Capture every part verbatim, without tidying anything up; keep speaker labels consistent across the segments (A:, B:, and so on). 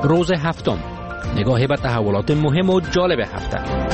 A: روز هفتم، نگاهی به تحولات مهم و جالب هفته.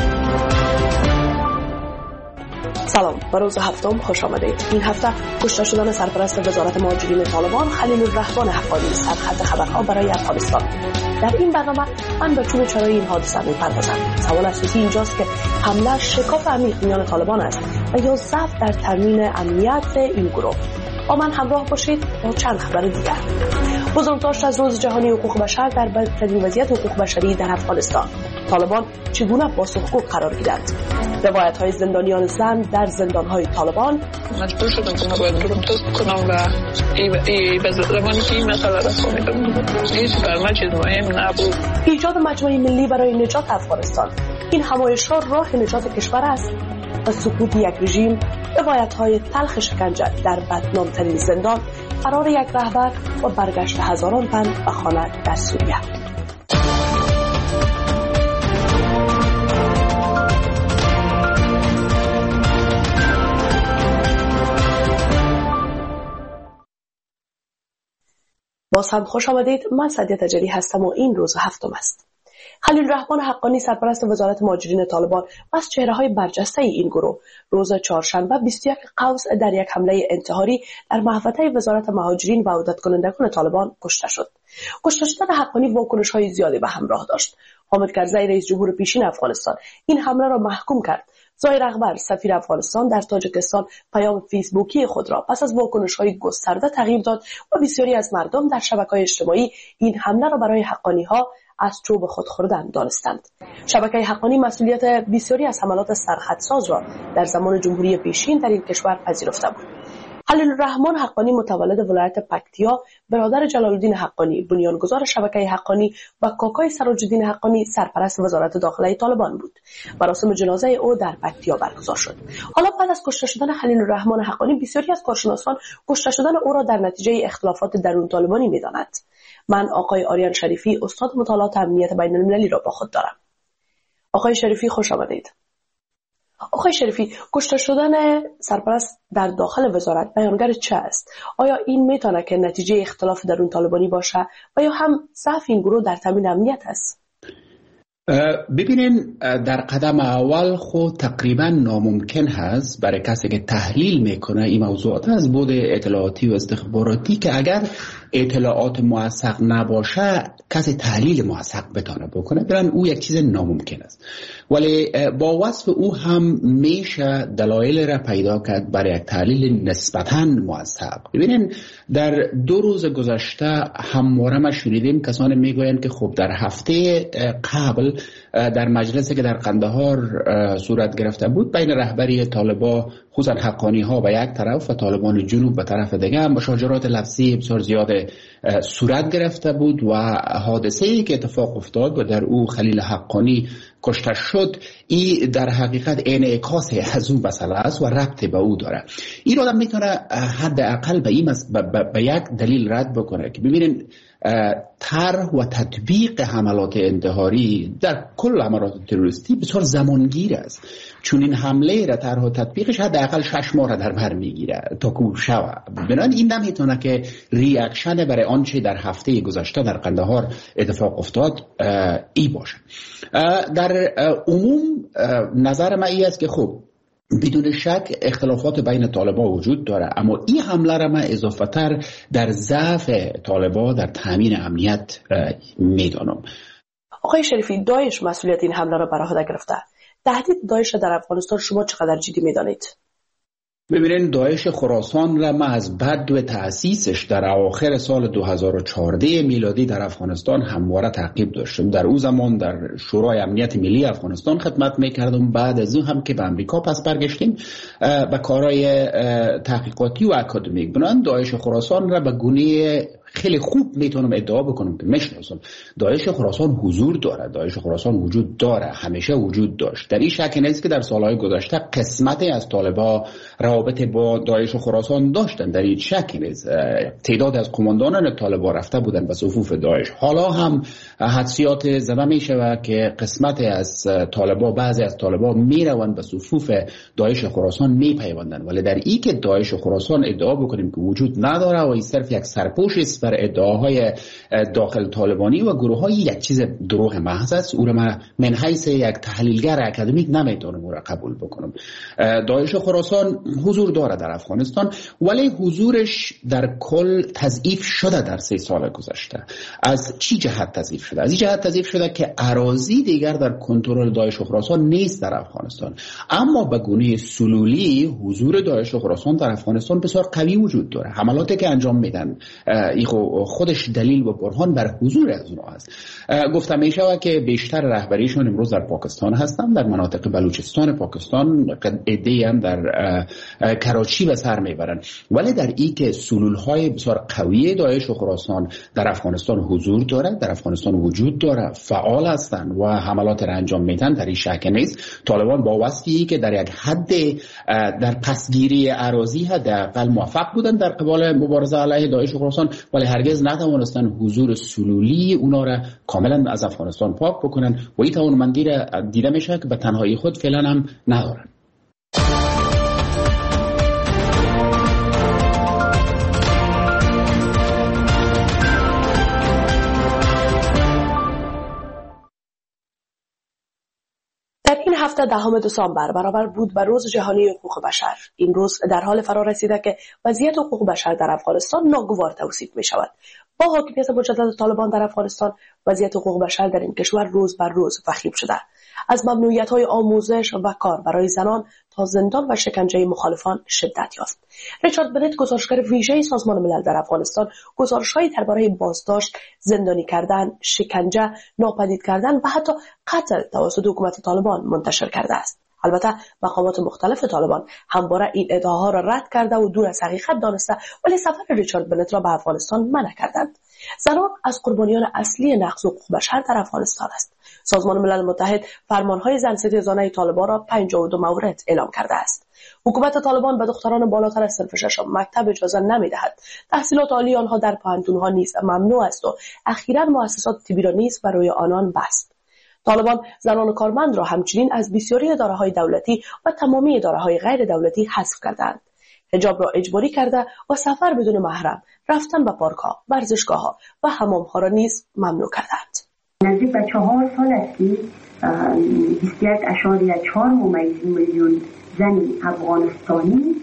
B: سلام، به روز هفتم خوش آمدید. این هفته کشته شدن سرپرست وزارت مهاجرین طالبان خلیل الرحمن حقانی سرخط خبرها برای افغانستان. در این برنامه من به چون چرای این حادثه می‌پردازم. سوال اساسی اینجاست که حمله شکاف عمیق میان طالبان است و یا ضعف در تامین امنیت این گروه. با من همراه باشید با چند خبر دیگر. بزرگداشت از روز جهانی حقوق بشر در بدترین وضعیت حقوق بشری در افغانستان. طالبان چگونه پاسخگو قرار گیرند؟ روایت‌های زندانیان زن در زندان‌های طالبان.
C: مجبور شدم که من باید برم تست کنم و ای به زمانی که این مسئله را فهمیدم هیچ برنامه چیز مهم نبود.
B: ایجاد مجمع ملی برای نجات افغانستان. این همایش‌ها راه نجات کشور است و سقوط یک رژیم. روایت‌های تلخ شکنجه در بدنام‌ترین زندان، فرار یک رهبر و برگشت هزاران تن به خانه در سوریه. باز هم خوش آمدید. من سعدیه تجلی هستم و این روز هفتم است. خلیل الرحمن حقانی سرپرست وزارت مهاجرین طالبان و از چهره‌های برجسته این گروه روز چهارشنبه بیست و یک قوس در یک حمله انتحاری در محوطه وزارت مهاجرین و عودت کنندگان طالبان کشته شد. کشته شدن حقانی واکنش‌های زیادی به همراه داشت. حامد کرزی رئیس جمهور پیشین افغانستان این حمله را محکوم کرد. ظاهر اکبر سفیر افغانستان در تاجیکستان پیام فیسبوکی خود را پس از واکنش‌های گسترده تغییر داد و بسیاری از مردم در شبکه‌های اجتماعی این حمله را برای حقانی‌ها از چوب خود خوردن دانستند. شبکه حقانی مسئولیت بسیاری از حملات سرخطساز را در زمان جمهوری پیشین در این کشور پذیرفته بود. خلیل الرحمن حقانی متولد ولایت پکتیا، برادر جلال الدین حقانی بنیانگذار شبکه حقانی و کاکای سراج الدین حقانی سرپرست وزارت داخله طالبان بود. مراسم جنازه او در پکتیا برگزار شد. حالا بعد از کشته شدن خلیل الرحمن حقانی بسیاری از کارشناسان کشته شدن او را در نتیجه اختلافات درون طالبانی می‌دانند. من آقای آریان شریفی استاد مطالعات امنیت بین المللی را با خود دارم. آقای شریفی خوش آمدید. آقای شریفی، کشته شدن سرپرست در داخل وزارت بیانگر چه است؟ آیا این میتونه که نتیجه اختلاف درون طالبانی باشه و یا هم ضعف این گروه در تامین امنیت است؟
D: ببینین، در قدم اول خود تقریبا ناممکن هست برای کسی که تحلیل میکنه این موضوعات از بود اطلاعاتی و استخباراتی که اگر اطلاعات موثق نباشه کسی تحلیل موثق بتونه بکنه، برن او یک چیز ناممکن است. ولی با وصف او هم میشه دلایل را پیدا کرد برای یک تحلیل نسبتاً موثق. ببینین، در دو روز گذشته همواره ما شنیدیم کسانی میگویند که خب در هفته قبل در مجلسی که در قندهار صورت گرفته بود بین رهبری طالبان خصوصا حقانی ها به یک طرف و طالبان جنوب به طرف دیگه مشاجرات لفظی بسیار زیاد صورت گرفته بود و حادثه‌ای که اتفاق افتاد و در او خلیل حقانی کشته شد این در حقیقت انعکاس از اون مسئله است و ربط به او داره. این آدم میتونه حداقل به این به یک دلیل رد بکنه که ببینین طرح و تطبیق حملات انتحاری در کل حملات تروریستی بسیار زمانگیر است، چون این حمله را طرح و تطبیقش حداقل شش ماه را در بر میگیره تا کور شود. بنابراین این نمیتونه که ریاکشن برای آنچه در هفته گذشته در قندهار اتفاق افتاد ای باشه. در عموم نظر من ای است که خب بدون شک اختلافات بین طالبان وجود داره، اما این حمله را من اضافه تر در ضعف طالبان در تامین امنیت میدانم.
B: آقای شریفی، داعش مسئولیت این حمله را بر عهده گرفته. تهدید داعش در افغانستان شما چقدر جدی میدانید؟
D: ببینید، داعش خراسان را ما از بدو تأسیسش در اواخر سال دو هزار و چهارده میلادی در افغانستان همواره تعقیب داشتم. در اون زمان در شورای امنیت ملی افغانستان خدمت میکردم. بعد از اون هم که به امریکا پس برگشتیم به کارهای تحقیقاتی و اکادمیک، بنابراین داعش خراسان را به گونه خیلی خوب میتونم ادعا بکنم که میشناسم. داعش خراسان حضور داره، داعش خراسان وجود داره، همیشه وجود داشت. در این شک نیست که در سالهای گذشته قسمتی از طالبان را روابط با داعش و خراسان داشتن، در این شکی نیست. تعداد از قماندانان طالبان رفته بودن به صفوف داعش. حالا هم حدسیات زده می شود که قسمت از طالبان، بعضی از طالبان می روند به صفوف داعش خراسان می پیوندن، ولی در این که داعش خراسان ادعا بکنیم که وجود نداره و این صرف یک سرپوش است بر ادعاهای داخل طالبانی و گروه های، یک چیز دروغ محض است. او را من من حیث یک تحلیلگر اکادمیک نمیتونم او را قبول بکنم. داعش خراسان حضور داره در افغانستان، ولی حضورش در کل تضعیف شده در سه سال گذشته. از چی جهت تضعیف شده؟ از این جهت تضعیف شده که اراضی دیگر در کنترل داعش خراسان نیست در افغانستان، اما به گونه سلولی حضور داعش خراسان در افغانستان بسیار قوی وجود داره. حملاتی که انجام میدن این خودش دلیل و برهان بر حضور از اونها است. گفتم میشه که بیشتر رهبریشون امروز در پاکستان هستند، در مناطق بلوچستان پاکستان، عده‌ای هم در کراچی به سر میبرن، ولی در این که سلولهای بسیار قوی داعش و خراسان در افغانستان حضور داره، در افغانستان وجود داره، فعال هستند و حملات را انجام میدن، در این شک نیست. طالبان با وصفی که در یک حد در پسگیری اراضی حداقل موفق بودن در قبال مبارزه علیه داعش و خراسان، ولی هرگز نتوانستن حضور سلولی اونا را کاملا از افغانستان پاک بکنن و این توانمندی را دیده میشه که به تنهایی خود فعلا هم ندارن.
B: در این هفته دهم دسامبر برابر بود با روز جهانی حقوق بشر. این روز در حال فرا رسیده که وضعیت حقوق بشر در افغانستان ناگوار توصیف می شود. با حاکمیت مجدد طالبان در افغانستان، وضعیت حقوق بشر در این کشور روز بر روز وخیم شده. از ممنوعیت‌های آموزش و کار برای زنان تا زندان و شکنجه مخالفان شدت یافت. ریچارد بنت، گزارشگر ویژه سازمان ملل در افغانستان، گزارش‌هایی درباره بازداشت، زندانی کردن، شکنجه، ناپدید کردن و حتی قتل توسط حکومت طالبان منتشر کرده است. البته مقامات مختلف طالبان همواره این ادعاها را رد کرده و دور از حقیقت دانسته، ولی سفر ریچارد بنت را به افغانستان منع کردند. زنان از قربانیان اصلی نقض حقوق بشر در افغانستان است. سازمان ملل متحد فرمانهای زن‌ستیزانه طالبان را پنجاه و دو مورد اعلام کرده است. حکومت طالبان به دختران بالاتر از صنف ششم مکتب اجازه نمی‌دهد. تحصیلات عالی آنها در پوهنتون‌ها نیز ممنوع است و اخیراً مؤسسات طبی را نیز برای آنان بست. طالبان زنان کارمند را همچنین از بسیاری اداره‌های دولتی و تمامی اداره‌های غیر دولتی حذف کردند. حجاب را اجباری کرده و سفر بدون محرم، رفتن به پارک‌ها، ورزشگاه‌ها و حمام‌ها را نیز ممنوع کردند.
E: نزدیک به چهار سال است که بیست و یک اشاریه چهار میلیون زن افغانستانی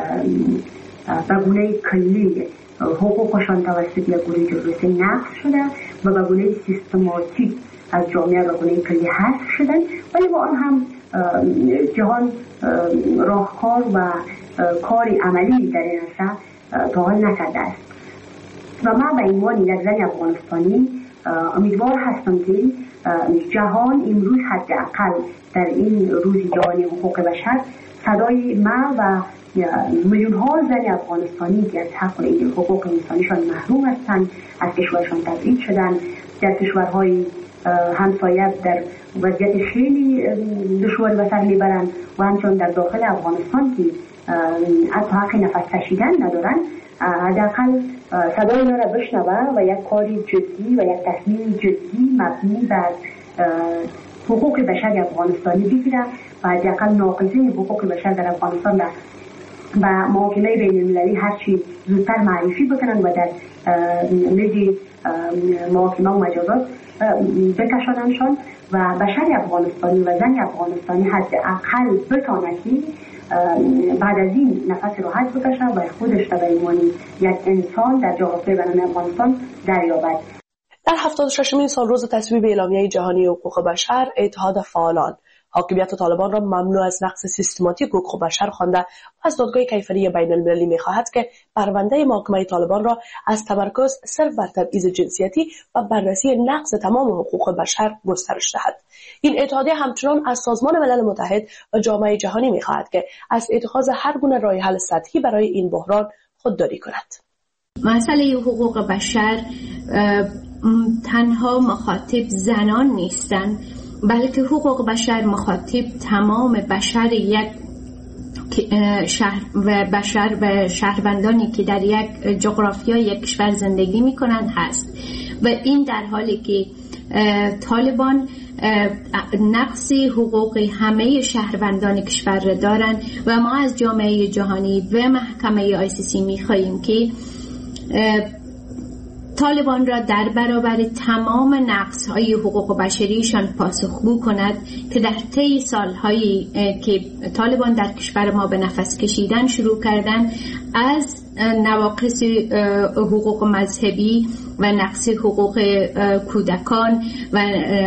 E: به گونه کلی حقوقشان توسط یک گروه تروریستی نقض شده و به گونه سیستماتیک از جامعه به گونه کلی حذف شدن، ولی با آن هم جهان راهکار و کار عملی در این عرصه تا حال نکرده است. و من به عنوان یک زن افغانستانی امیدوار هستم که جهان امروز حداقل در این روز جهانی حقوق بشر صدای ما و میلیون ها زن افغانستانی که از حق این حقوق انسانیشان محروم هستند، از کشورشان تبعید شدن، در کشورهای همسایه در وضعیت خیلی دشواری به سر میبرند و همچنین در داخل افغانستان که حتی حق نفس کشیدن ندارن، حداقل صدای اینا را بشنوه و یک کاری جدی و یک تصمیم جدی مبنی بر حقوق بشر افغانستانی بگیره و حداقل ناقضین حقوق بشر در افغانستان را به محاکمه بین المللی هرچی زودتر معرفی بکنن و در میز محاکمه و مجازات بکشاننشان و بشر افغانستانی و زن افغانستانی حداقل بتانه که بعد از این نفس راحت بکشه و خودش را به عنوان یک انسان در جغرافیای بین افغانستان دریابد.
B: در هفتاد و ششمین سالروز تصویب اعلامیه جهانی حقوق بشر، اتحاد فعالان حاکمیت طالبان را ممنوع از نقض سیستماتیک حقوق بشر خوانده و از دادگاه کیفری بین المللی می‌خواهد که پرونده محاکمه طالبان را از تمرکز صرف بر تبعیض جنسیتی و بررسی نقض تمام حقوق بشر گسترش دهد. این اتحادیه همچنان از سازمان ملل متحد و جامعه جهانی می‌خواهد که از اتخاذ هر گونه راه حل سطحی برای این بحران خودداری کند.
F: مسئله حقوق بشر تنها مخاطب زنان نیستند، بلکه حقوق بشر مخاطب تمام بشر یک شهر و بشر و شهروندانی که در یک جغرافیای یک کشور زندگی میکنند هست و این در حالی که طالبان نقص حقوق همه شهروندان کشور را دارند و ما از جامعه جهانی و محکمه آی سی سی میخواهیم که طالبان را در برابر تمام نقص‌های حقوق بشریشان پاسخگو کند که در طی سال‌هایی که طالبان در کشور ما به نفس کشیدن شروع کردن از نواقص حقوق مذهبی و نقص حقوق کودکان و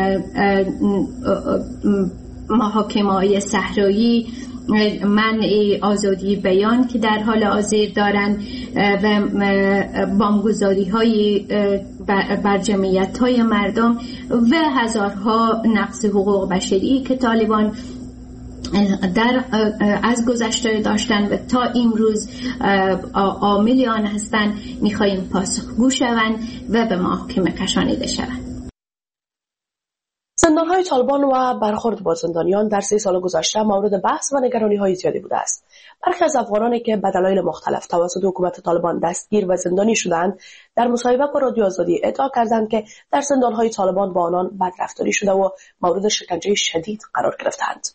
F: محاکمه‌های صحرایی، منع آزادی بیان که در حال حاضر دارند و بمبگذاری های بر جمعیت های مردم و هزارها نقض حقوق بشری که طالبان در از گذشته داشتن و تا امروز عامل آن هستند، میخواهیم پاسخگو شوند و به محاکمه کشانیده شوند.
B: زندان‌های طالبان و برخورد با زندانیان در سه سال گذشته مورد بحث و نگرانی‌های زیادی بوده است. برخی از افغانانی که به دلایل مختلف توسط حکومت طالبان دستگیر و زندانی شدند، در مصاحبه با رادیو آزادی ادعا کردند که در زندان‌های طالبان با آنان بدرفتاری شده و مورد شکنجه شدید قرار گرفتند.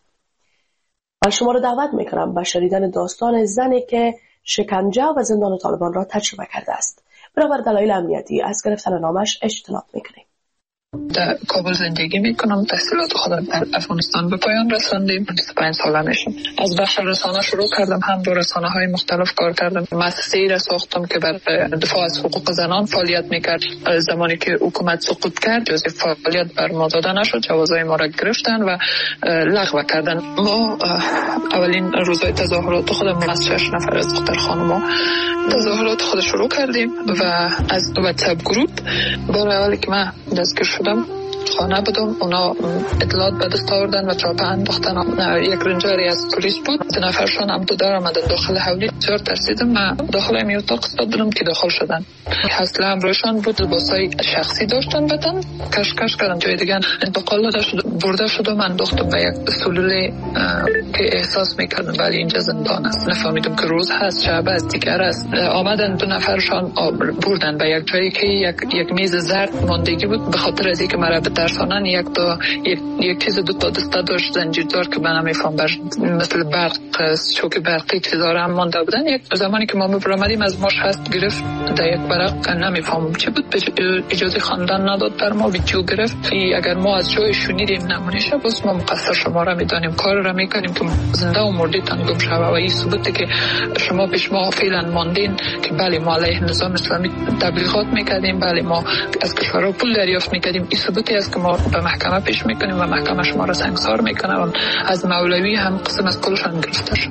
B: من شما را دعوت می‌کنم به شنیدن داستان زنی که شکنجه و زندان طالبان را تجربه کرده است. بنابر دلایل امنیتی از گرفتن نامش اجتناب می‌کنیم.
C: در کابل زندگی میکنم. تحصیلات خودم در افغانستان به پایان رساندیم. بیست و پنج ساله میشم. از بخش رسانه شروع کردم، هم با رسانه های مختلف کار کردم. مؤسسه‌ای را ساختم که بر دفاع از حقوق زنان فعالیت میکرد. زمانی که حکومت سقوط کرد، جز فعالیت بر ما داده نشد، جوازهای ما را گرفتن و لغو کردن. ما اولین روزهای تظاهرات خودم از شش نفر از دختر خانم‌ها تظاهرات خود شروع کردیم و از واتساپ گروپ بار اولی که من دستگیر شدم خانه بودم، اونا اطلاعات به دست آوردن و چاپه انداختن. یک رنجری از پلیس بود، سه نفرشون هم تو در آمدن داخل حولی. بسیار ترسیدم. من داخل این اتاق استاد بودم که داخل شدن. حوصله همراهشان بود، لباسای شخصی داشتن، بدن کش کش کردن، جای دیگه انتقال داده شد، برده شد و من انداختم به یک سلوله که احساس میکردم ولی اینجا زندان است. نفهمیدم که روز هست، شب است، دیگر است. آمدن دو نفرشان بردن به یک جایی که یک یک میز زرد ماندگی بود، به خاطر از اینکه مرا درسانن یک تا یک, یک چیز دو تا دسته داشت زنجیردار که من نمیفهم، مثل برق چوک برقی چیزا هم مانده بودن. یک زمانی که ما برآمدیم از ماش هست گرفت در یک برق، نمیفهمم چی بود، اجازه خواندن نداد در ما، ویدیو گرفت. اگر ما از جای شنیدیم نمونشه بس ما مقصر شما را میدانیم، کار را میکنیم که زنده و مرده تنگم شوه و این ثبوته که شما پیش ما فعلا ماندین که بله ما علیه نظام اسلامی تبلیغات میکردیم، بله ما از کشورها پول دریافت میکردیم. این ثبوتی است که ما به محکمه پیش میکنیم و محکمه شما را سنگسار میکنه. و از مولوی هم قسم از کلشان گرفته شد.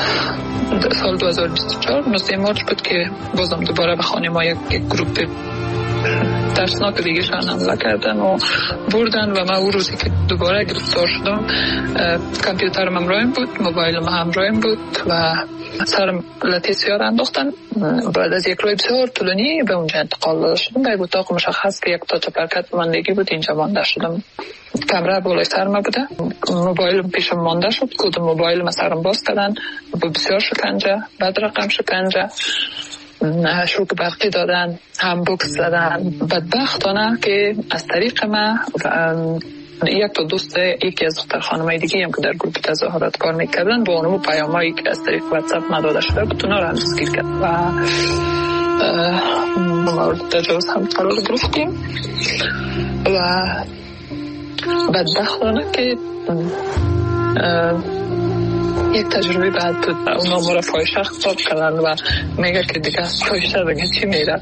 C: سال دو هزار و بیست و چهار نوزده مارچ بود که بازم دوباره به خانه ما یک گروپ ترسناک دیگه شان حمله کردن و بردن و من اون روزی که دوباره گرفتار شدم کامپیوترم همراهم بود، موبایلم همراهم بود و سرم لطیسیار انداختن. بعد از یک روی بسیار طولانی به اونجا انتقال داده شدم. در اتاق مشخص که یک تا چپرکت ماندگی بود، اینجا مانده شدم. کمره بالای سرم بوده، موبایلم پیشم مانده شد، کد موبایلم سرم باز کردن، بسیار شکنجه، بعد رقم شکنجه، شوک برقی دادن، هم بوکس زدن. بدبختانه که از طریق من یک تا دوست یکی از دختر خانمای دیگه هم که در گروه تظاهرات کار میکردن با اونمو پیامایی که از طریق واتساپ مداده شده بود اونا رو هم دستگیر کرد و مورد تجاوز هم قرار گرفتیم. و بدبختانه که یک تجربه بعد بود. اونا ما را فاحشه خطاب کردن و میگه که دیگه فاحشه دیگه چی میره.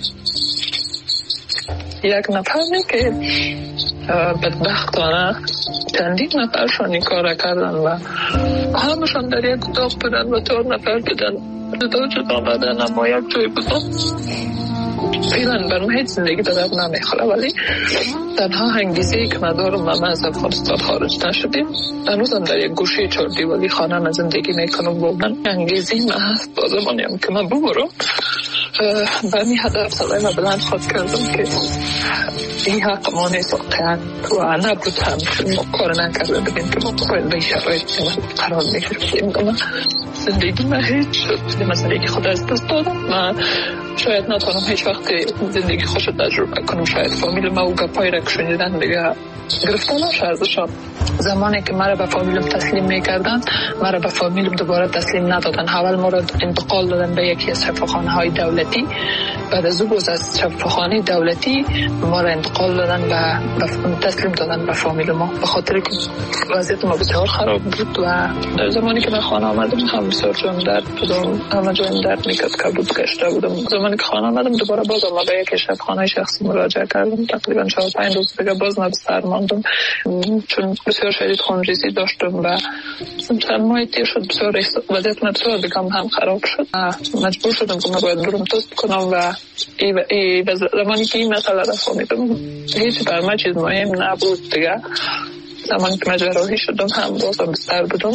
C: یک نفری که بدبختانه چندین نفرشان این کار کردن و همشان در یک اتاق بودن و چهار نفر بودن، جدا جدا بدن اما یک جای بودن. فعلا برام هیچ زندگی به درد نمیخوره، ولی تنها انگیزه که من دارم و من از افغانستان خارج نشدیم، هنوزم در یک گوشه چهار دیواری خانه من زندگی میکنم. با من انگیزه من هست با زمانیم که من ببرم به می هدف سلای من بلند خواهد کردم که این حق ما نیست واقعا و نبود هم ما کار نکرده بگیم که ما باید به شرایط قرار میگیریم. زندگی من هیچ شد، من زندگی خود از دست دادم. من شاید نتونم هیچ وقت زندگی خوش رو تجربه کنم. شاید فامیل ما و گپایی را که شنیدن دیگه گرفته نشه ازشان. زمانی که مرا به فامیلم تسلیم میکردن، مرا به فامیلم دوباره تسلیم ندادن. اول ما را انتقال دادن به یکی از شفاخانه های دولتی. بعد از او از شفاخانه دولتی ما را انتقال دادن به تسلیم دادن به فامیل ما، به خاطر که وضعیت ما بسیار خراب بود. و زمانی که من خانه آمدم هم بسیار جان درد بودم، همه جایم درد میکرد که بود گشته بودم. زمانی که خانه آمدم دوباره باز ما به یک شفاخانه شخصی مراجعه کردم. تقریبا چهار پنج روز دیگه باز من بستر ماندم چون بسیار شدید خونریزی داشتم و چند ماه تیر شد. بسیار وضعیت من بسیار دیگه هم خراب شد. مجبور شدم که من باید برم تست کنم و ای ای زمانی که این مسئله را فهمیدم هیچ بر من چیز مهم نبود دیگه. زمانی که من جراحی شدم هم بازم بستر بودم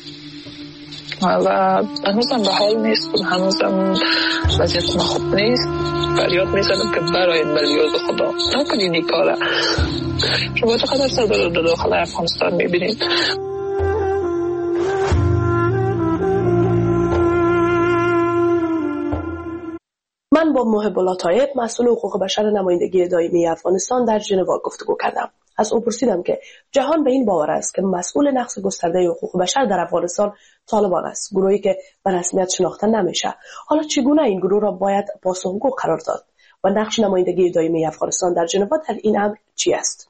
C: و هنوزم به حال نیستم، هنوزم وضعیت من خوب نیست. فریاد میزنم که براید بلیاز خدا نکنین این کاره. شما چقدر صدر در داخل افغانستان میبینید.
B: من با محب الله طایب مسئول حقوق بشر نمایندگی دائمی افغانستان در ژنو گفتگو کردم. از او پرسیدم که جهان به این باور است که مسئول نقض گسترده حقوق بشر در افغانستان طالبان است، گروهی که به رسمیت شناخته نمیشه. حالا چگونه این گروه را باید پاسخگو قرار داد و نقش نمایندگی دائمی افغانستان در ژنو در این امر چی است؟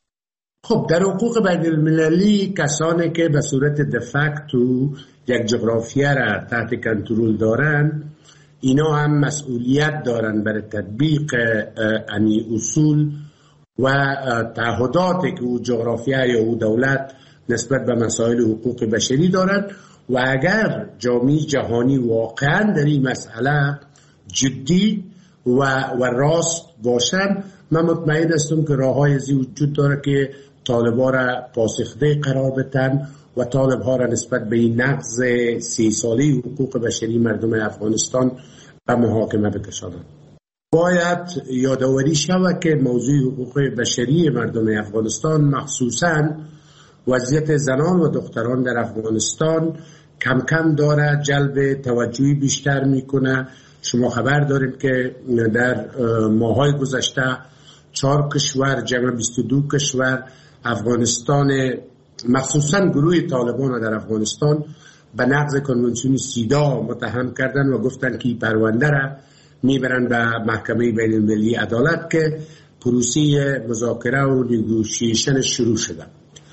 G: خب در حقوق بین المللی کسانی که به صورت دفکتو یک جغرافیه را تحت کنترل دارن، اینا هم مسئولیت دارن برای تطبیق امی اصول و تعهداتی که او جغرافیه یا او دولت نسبت به مسائل حقوق بشری دارن. و اگر جامعه جهانی واقعا در این مسئله جدی و, و راست باشن، من مطمئن هستم که راه های زی وجود داره که طالبا را پاسخده قرار بدن و طالبها را نسبت به این نقض سی ساله حقوق بشری مردم افغانستان به محاکمه بکشانند. باید یادآوری شود که موضوع حقوق بشری مردم افغانستان، مخصوصاً وضعیت زنان و دختران در افغانستان، کم کم داره جلب توجهی بیشتر میکنه. شما خبر دارید که در ماهای گذشته چهار کشور جمع بیست و دو کشور افغانستان، مخصوصاً گروه طالبان در افغانستان، به نقض کنوانسیون سیدا متهم کردن و گفتن که پرونده را میبرن به محکمه بین المللی عدالت که پروسه مذاکره و نیگوشیشن شروع شده.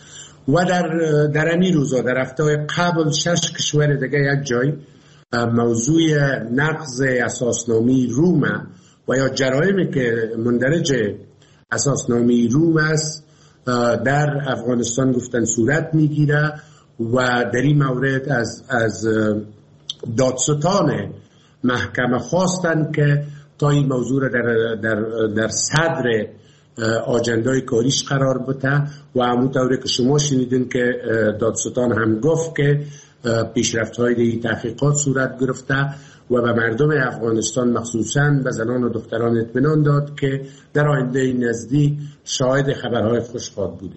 G: و در در این روزا در هفته قبل شش کشور دیگه یک جای موضوع نقض اساسنامه روم و یا جرایمی که مندرج اساسنامه روم است در افغانستان گفتن صورت میگیره و در این مورد از از دادستان محکمه خواستن که تا این موضوع را در در در صدر آجندای کاریش قرار بده و همونطوری که شما شنیدین که دادستان هم گفت که پیشرفت‌های تحقیقات صورت گرفته و به مردم افغانستان مخصوصاً به زنان و دختران اطمینان داد که در آینده نزدیک شاهد خبرهای خوشخواب بوده.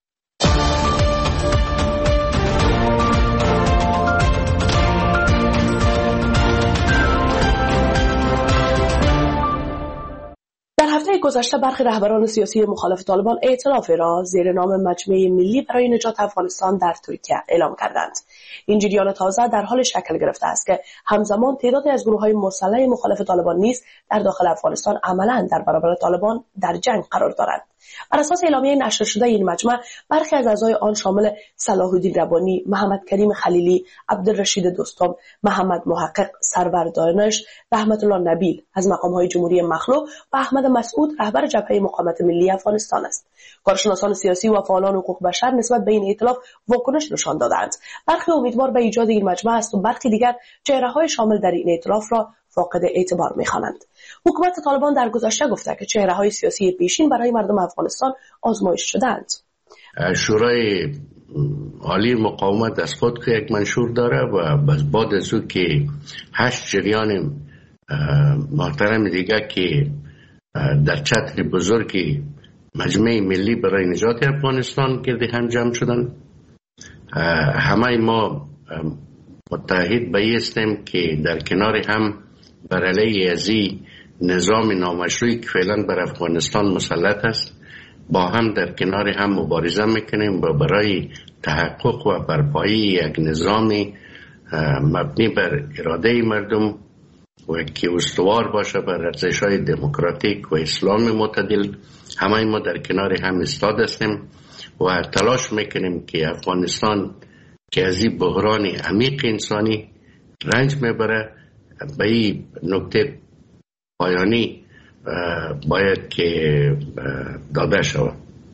B: هفته گذشته برخی رهبران سیاسی مخالف طالبان ائتلاف را زیر نام مجمع ملی برای نجات افغانستان در ترکیه اعلام کردند. این جریان تازه در حال شکل گرفته است که همزمان تعدادی از گروه‌های مسلح مخالف طالبان نیز در داخل افغانستان عملاً در برابر طالبان در جنگ قرار دارند. بر اساس اعلامیه نشر شده این مجمع، برخی از اعضای آن شامل صلاح الدین ربانی، محمد کریم خلیلی، عبدالرشید دوستم، محمد محقق، سرور دانش، رحمت الله نبیل از مقام‌های جمهوری مخلوع و احمد مسعود رهبر جبهه مقاومت ملی افغانستان است. کارشناسان سیاسی و فعالان حقوق بشر نسبت به این ائتلاف واکنش نشان دادند. برخی امیدوار به ایجاد این مجمع است و برخی دیگر چهره‌های شامل در این ائتلاف را فاقد اعتبار می‌خوانند. حکومت طالبان در گذشته گفته که چهره‌های سیاسی پیشین برای مردم افغانستان آزمایش شدند.
H: شورای عالی مقاومت از خود که یک منشور داره و بعد از او که هشت جریان محترم دیگه که در چتر بزرگی مجمع ملی برای نجات افغانستان گرد هم جمع شدن. همه ما متحد به هستیم که در کنار هم بر علیه از نظام نامشروعی که فعلا بر افغانستان مسلط است با هم در کنار هم مبارزه میکنیم و برای تحقق و برپایی یک نظام مبنی بر اراده مردم و که استوار باشه بر ارزش‌های دموکراتیک و اسلام معتدل همه ما در کنار هم ایستاده هستیم و تلاش میکنیم که افغانستان که از این بحران عمیق انسانی رنج میبره به این نکته پایانی باید که داده شود.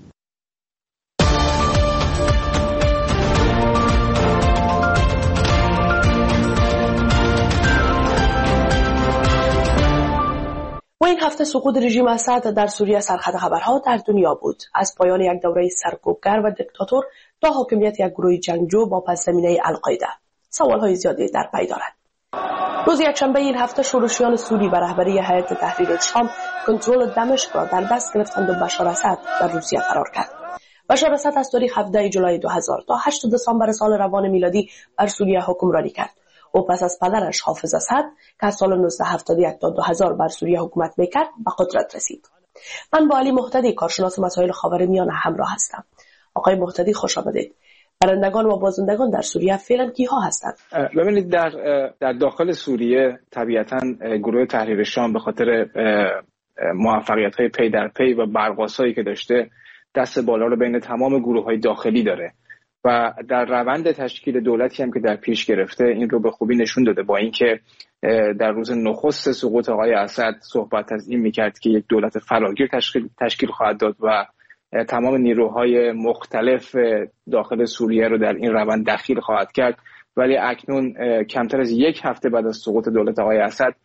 B: و این هفته سقوط رژیم اسد در سوریه سرخط خبرها در دنیا بود. از پایان یک دوره سرکوبگر و دیکتاتور تا حاکمیت یک گروه جنگجو با پس زمینه القاعده، سوالهای زیادی در پی دارد. روز یکشنبه این هفته شورشیان سوری و رهبری هیئت تحریر شام کنترل دمشق را در دست گرفتند و بشار اسد در روسیه فرار کرد. بشار اسد از تاریخ هفدهم جولای دو هزار تا هشتم دسامبر سال روان میلادی بر سوریه حکمرانی کرد. او پس از پدرش حافظ اسد که از سال نوزده هفتاد و یک تا دو هزار بر سوریه حکومت میکرد به قدرت رسید. من با علی مهتدی کارشناس مسائل خاورمیانه همراه هستم. آقای مهتدی خوش آمدید. برندگان و بازندگان در سوریه فعلا کیها هستند؟
I: ببینید در در داخل سوریه طبیعتاً گروه تحریر شام به خاطر موفقیت‌های پی در پی و برقاسایی که داشته دست بالا رو بین تمام گروه‌های داخلی داره و در روند تشکیل دولتی هم که در پیش گرفته این رو به خوبی نشون داده، با اینکه در روز نخست سقوط آقای اسد صحبت از این می‌کرد که یک دولت فراگیر تشکیل تشکیل خواهد داد و تمام نیروهای مختلف داخل سوریه رو در این روند دخیل خواهد کرد، ولی اکنون کمتر از یک هفته بعد از سقوط دولت آقای اسد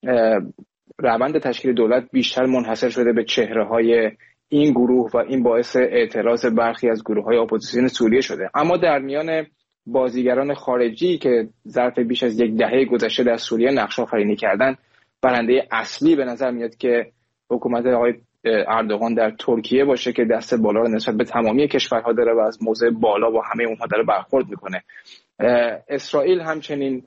I: روند تشکیل دولت بیشتر منحصر شده به چهره‌های این گروه و این باعث اعتراض برخی از گروه‌های اپوزیسیون سوریه شده. اما در میان بازیگران خارجی که ظرف بیش از یک دهه گذشته در سوریه نقش آفرینی کردن، برنده اصلی به نظر میاد که حکومت آقای اردوغان در ترکیه باشه که دست بالا رو نسبت به تمامی کشورها داره و از موضع بالا با همه اونها داره برخورد میکنه. اسرائیل همچنین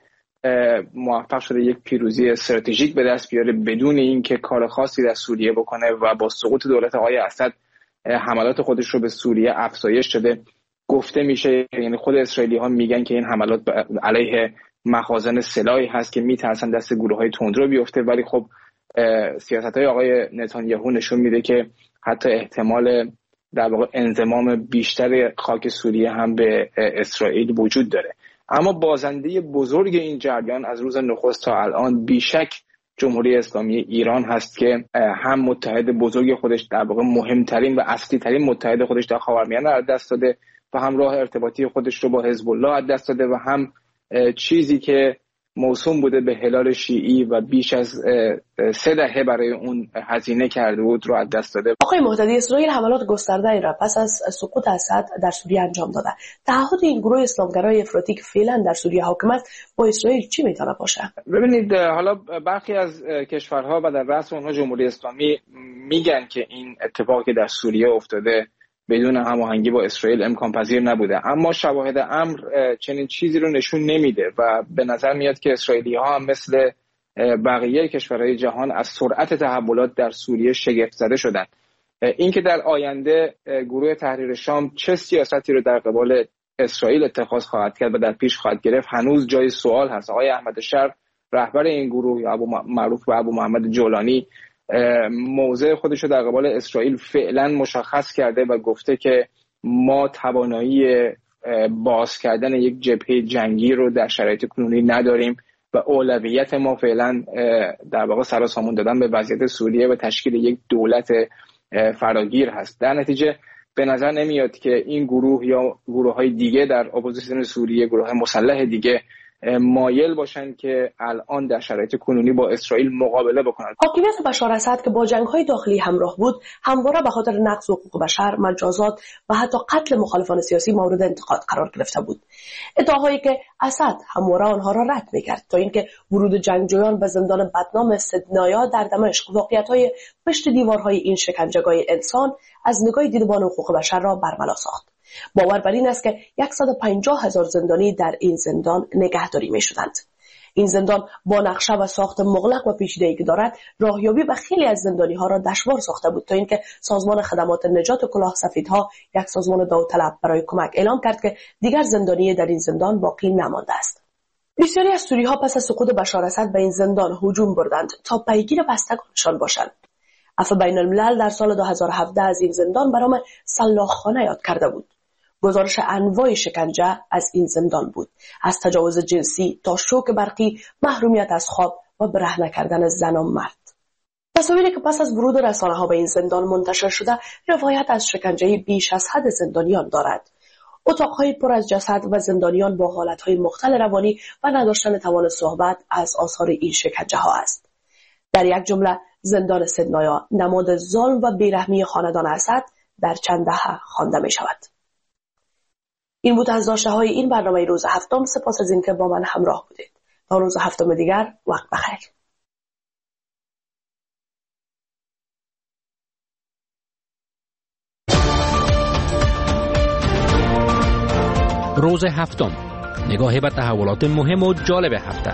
I: موفق شده یک پیروزی استراتژیک به دست بیاره بدون اینکه کار خاصی در سوریه بکنه و با سقوط دولت آقای اسد حملات خودش رو به سوریه افزایش داده. گفته میشه، یعنی خود اسرائیلی ها میگن که این حملات علیه مخازن سلاحی هست که میترسن دست گروه های تندرو بیفته، ولی خب سیاست های آقای نتانیاهو نشون میده که حتی احتمال در واقع انضمام بیشتر خاک سوریه هم به اسرائیل وجود داره. اما بازنده بزرگ این جریان از روز نخست تا الان بیشک جمهوری اسلامی ایران هست که هم متحد بزرگ خودش، در واقع مهمترین و اصلی ترین متحد خودش در خاورمیانه را از دست داده و هم راه ارتباطی خودش رو با حزب الله از دست داده و هم چیزی که موسوم بوده به هلال شیعی و بیش از سه دهه برای اون هزینه کرده بود رو از دست داده.
B: آقای مهتدی، اسرائیل حملات گسترده را پس از سقوط اسد در سوریه انجام داده. تعهد این گروه اسلامگرای افراطی که فعلا در سوریه حاکمت با اسرائیل چی میتونه باشه؟
I: ببینید، حالا برخی از کشورها و در رأس اونها جمهوری اسلامی میگن که این اتفاقی که در سوریه افتاده بدون هماهنگی با اسرائیل امکان پذیر نبوده، اما شواهد امر چنین چیزی رو نشون نمیده و به نظر میاد که اسرائیلی ها هم مثل بقیه کشورهای جهان از سرعت تحولات در سوریه شگفت زده شدن. اینکه در آینده گروه تحریر شام چه سیاستی رو در قبال اسرائیل اتخاذ خواهد کرد و در پیش خواهد گرفت هنوز جای سوال هست. آقای احمد شر، رهبر این گروه، یا ابو معروف به ابو محمد جولانی، موضع خودش رو در قبال اسرائیل فعلا مشخص کرده و گفته که ما توانایی باز کردن یک جبهه جنگی رو در شرایط کنونی نداریم و اولویت ما فعلا در واقع سر و سامون دادن به وضعیت سوریه و تشکیل یک دولت فراگیر هست. در نتیجه به نظر نمیاد که این گروه یا گروه‌های دیگه در اپوزیسیون سوریه، گروه مسلح دیگه مایل باشن که الان در شرایط کنونی با اسرائیل مقابله بکنن.
B: حاکمیت بشار اسد که با جنگ‌های داخلی همراه بود، همواره به خاطر نقض حقوق بشر، مجازات و حتی قتل مخالفان سیاسی مورد انتقاد قرار گرفته بود. ادعاهایی که اسد همواره آنها را رد می‌کرد تا اینکه ورود جنگجویان به زندان بدنام سدنایا در دمشق واقعیت‌های پشت دیوارهای این شکنجهگاه انسان از نگاه دیدبان حقوق بشر را برملا ساخت. باور بر این است که صد و پنجاه هزار زندانی در این زندان نگهداری می شدند. این زندان با نقشه و ساخت مغلق و پیچیده‌ای که دارد، راهیابی و خیلی از زندانی ها را دشوار ساخته بود تا اینکه سازمان خدمات نجات کلاه سفیدها، یک سازمان داوطلب برای کمک، اعلام کرد که دیگر زندانی در این زندان باقی نمانده است. بسیاری از سوری‌ها پس از سقوط بشار اسد به این زندان هجوم بردند تا پیگیر بستگانشان باشند. عفو بین الملل در سال دو هزار و هفده از این زندان به نام سلاخخانه یاد کرده بود. گزارش انواع شکنجه از این زندان بود، از تجاوز جنسی تا شوک برقی، محرومیت از خواب و برهنه کردن زن و مرد. تصاویری که پس از ورود رسانه‌ها به این زندان منتشر شده روایت از شکنجه بیش از حد زندانیان دارد. اتاق‌های پر از جسد و زندانیان با حالت‌های مختل روانی و نداشتن توان صحبت از آثار این شکنجه‌ها است. در یک جمله زندان سدنایا نماد ظلم و بیرحمی خاندان اسد در چند دهه خوانده می‌شود. این بود از داشته‌های این برنامه روز هفتم. سپاس از اینکه با من همراه بودید. تا روز هفتم دیگر، وقت بخیر.
A: روز هفتم، نگاهی به تحولات مهم و جالب هفته.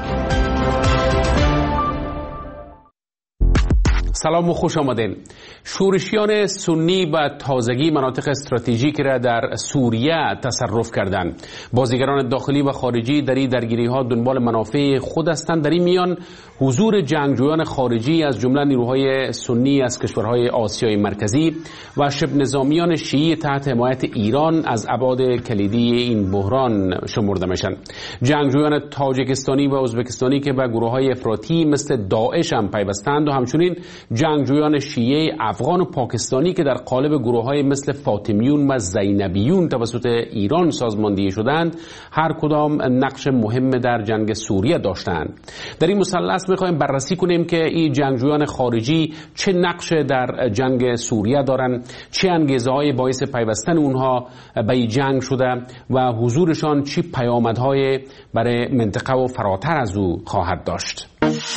J: سلام و خوش آمدین. شورشیان سنی و تازگی مناطق استراتژیکی را در سوریه تصرف کردند. بازیگران داخلی و خارجی در این درگیری‌ها دنبال منافع خود هستند. در این میان حضور جنگجویان خارجی از جمله نیروهای سنی از کشورهای آسیای مرکزی و شبه نظامیان شیعی تحت حمایت ایران از ابعاد کلیدی این بحران شمرده میشن. جنگجویان تاجیکستانی و ازبکستانی که به گروه‌های افراطی مثل داعش هم پیوستند و همچنین جنگجویان شیعه افغان و پاکستانی که در قالب گروه‌های مثل فاطمیون و زینبیون توسط ایران سازماندهی شدند، هر کدام نقش مهم در جنگ سوریه داشتند. در این مثلث می‌خوایم بررسی کنیم که این جنگجویان خارجی چه نقش در جنگ سوریه دارند، چه انگیزه‌های باعث پیوستن اونها به این جنگ شده و حضورشان چه پیامدهای برای منطقه و فراتر از او خواهد داشت.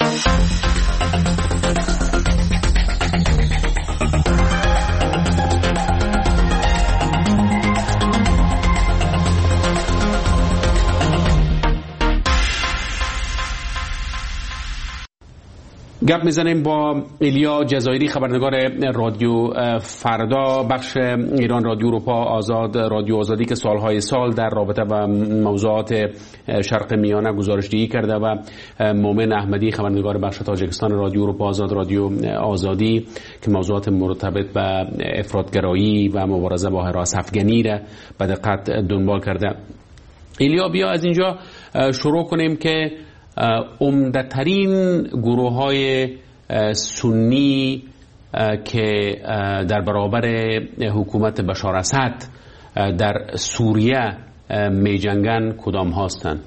J: گپ میزنیم با ایلیا جزایری، خبرنگار رادیو فردا، بخش ایران رادیو اروپا آزاد، رادیو آزادی که سالهای سال در رابطه با موضوعات شرق میانه گزارش‌دهی کرده و مومن احمدی، خبرنگار بخش تاجیکستان رادیو اروپا آزاد، رادیو آزادی که موضوعات مرتبط به افراطگرایی و مبارزه با هراس افغانی را به دقت دنبال کرده. ایلیا، بیا از اینجا شروع کنیم که عمده‌ترین گروه‌های سنی که در برابر حکومت بشار اسد در سوریه می‌جنگن کدام هستند؟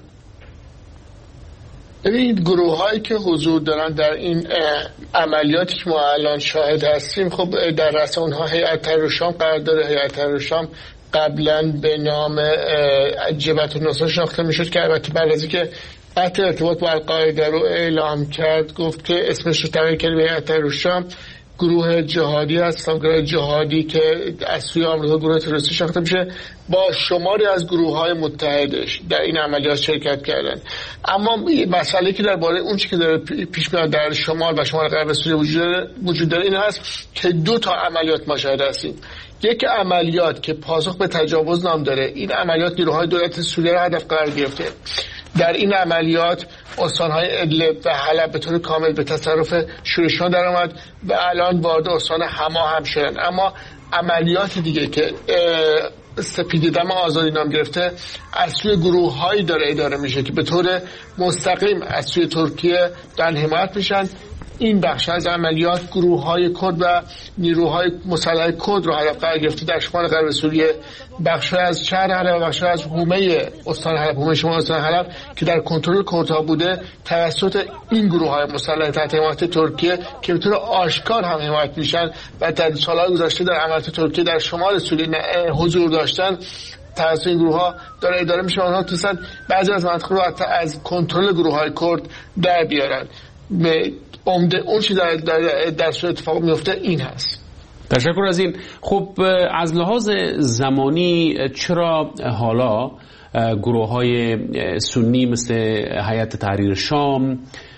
K: ببینید، گروه هایی که حضور دارن در این عملیاتی که ما الان شاهد هستیم، خب در رأس اونها هیئت تحریر الشام قرار داره. هیئت تحریر الشام قبلا به نام جبهة النصرة شناخته میشد که البته بعد از اینکه قطع ارتباط با القاعده رو اعلام کرد، گفت که اسمش رو تغییر کرد به هیئت تحریر الشام. گروه جهادی هستن، گروه جهادی که از سوی آمریکا گروه تروریستی شناخته میشه، با شماری از گروه‌های متحدش در این عملیات شرکت کردن. اما مسئله که درباره اون چیزی که داره پیش میاد در شمال و شمال غرب سوریه وجود داره این هست که دو تا عملیات ما شاهد هستیم. یک عملیات که پاسخ به تجاوز نام داره، این عملیات نیروهای دولت سوریه را هدف قرار گرفته. در این عملیات استان‌های ادلب و حلب به طور کامل به تصرف شورشیان در آمد و الان وارد استان حما هم شدن. اما عملیات دیگه که سپید دم آزادی نام گرفته از سوی گروه‌هایی داره اداره میشه که به طور مستقیم از سوی ترکیه در حمایت میشن این بخش از عملیات گروه های کرد و نیروهای مسلح کرد رو هدف قرار گرفته در شمال غرب سوریه، بخش از شهر حلب و بخش از حومه استان حلب، حومه شمال استان حلب که در کنترل کردها بوده توسط این گروه های مسلح تحت حمایت ترکیه که به طور آشکار هم حمایت میشن و در سالهای گذشته در عملیات ترکیه در شمال سوریه حضور داشتن توسط این گروه ها داره اداره میشه. آنها توسن بعضی از مناطق رو از کنترل گروه های کرد در بیارن. عمده اون چی در, در, در صورت اتفاق میفته این هست.
J: تشکر از این. خب از لحاظ زمانی چرا حالا گروه های سنی مثل هیئت تحریر شام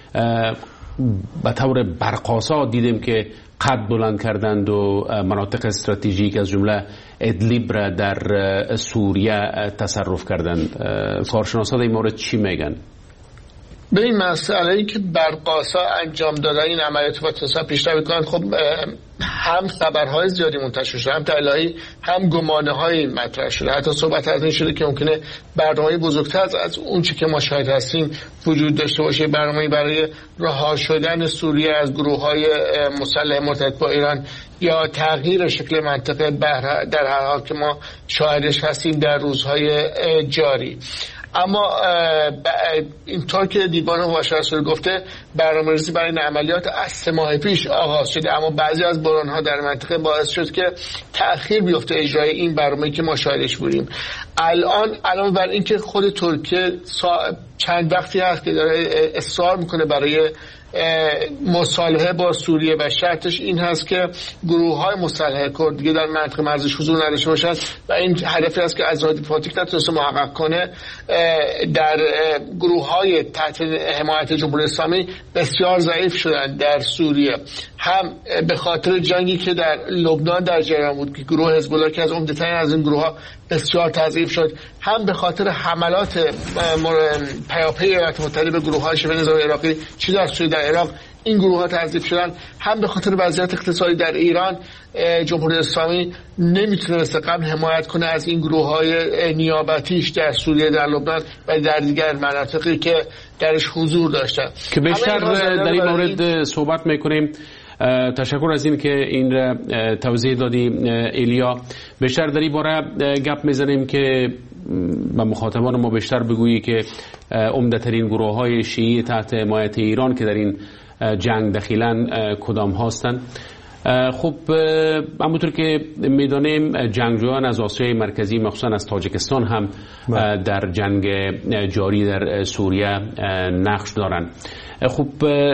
J: به طور برقاسا دیدیم که قد بلند کردند و مناطق استراتژیک از جمله ادلیب را در سوریه تصرف کردند؟ کارشناسان این مورد چی میگن؟
K: به این مسئله‌ای که برقاسا انجام دادن این عملیات با تصرف پیشروی کنند، خب هم خبرهای زیادی منتشر شده، هم دلایلی هم گمانه‌های مطرح شده، حتی صحبت از این شده که ممکنه برنامه‌ای بزرگتر از اون چی که ما شاهد هستیم وجود داشته باشه، برنامه‌ای برای رها شدن سوریه از گروه‌های مسلح مرتبط با ایران یا تغییر شکل منطقه در هر حال که ما شاهدش هستیم در روزهای جاری. اما اینطور که دیوان هواشی رسول گفته برنامه‌ریزی برای این عملیات از سه ماه پیش آغاز شده، اما بعضی از بحران‌ها در منطقه باعث شد که تأخیر بیفته اجرای این برنامه‌ای که ما شاهدش بودیم. الان الان بر اینکه خود ترکیه چند وقتی هست که داره اصرار میکنه برای مصالحه با سوریه و شرطش این هست که گروه‌های مسلح کرد دیگه در منطقه مرزش حضور نداشته باشند و این هدفی است که از راه دیپلماتیک نتونسته محقق کنه. در گروه‌های تحت حمایت جمهوری اسلامی بسیار ضعیف شدن در سوریه، هم به خاطر جنگی که در لبنان در جریان بود که گروه حزب الله که از عمده‌ترین از این گروه‌ها بسیار تضعیف شد، هم به خاطر حملات پیاپی ایالات متحده به گروه‌های شبه نظامی عراقی چی در سوریه در عراق این گروه ها تضعیف شدن، هم به خاطر وضعیت اقتصادی در ایران جمهوری اسلامی نمیتونه مثل قبل حمایت کنه از این گروه های نیابتیش در سوریه، در لبنان و در دیگر مناطقی که درش حضور داشتن
J: که بیشتر در این مورد صحبت میکنیم. تشکر از این که این را توضیح دادی ایلیا. بیشتر در این باره گپ میزنیم که به مخاطبان ما بیشتر بگویی که عمده‌ترین گروه های شیعی تحت حمایت ایران که در این جنگ دخیلن کدام هستند. خب همونطور که میدانیم جنگجویان از آسیای مرکزی مخصوصا از تاجیکستان هم در جنگ جاری در سوریه نقش دارند. خب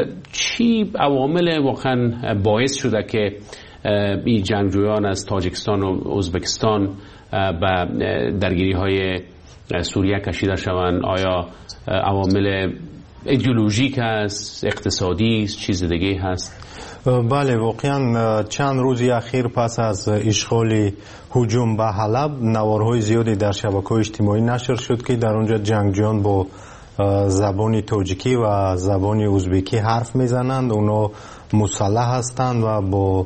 J: چی عوامل واقعا باعث شده که این جنگجویان از تاجیکستان و ازبکستان به درگیری های سوریه کشیده شوند؟ آیا عوامل ایدئولوژیک است، اقتصادی است، چیز دیگه هست؟
L: بله، واقعا چند روزی اخیر پس از اشغال هجوم به حلب نوارهای زیادی در شبکه‌های اجتماعی نشر شد که در اونجا جنگجویان با زبان تاجیکی و زبان ازبکی حرف میزنند. اونا مسلح هستند و با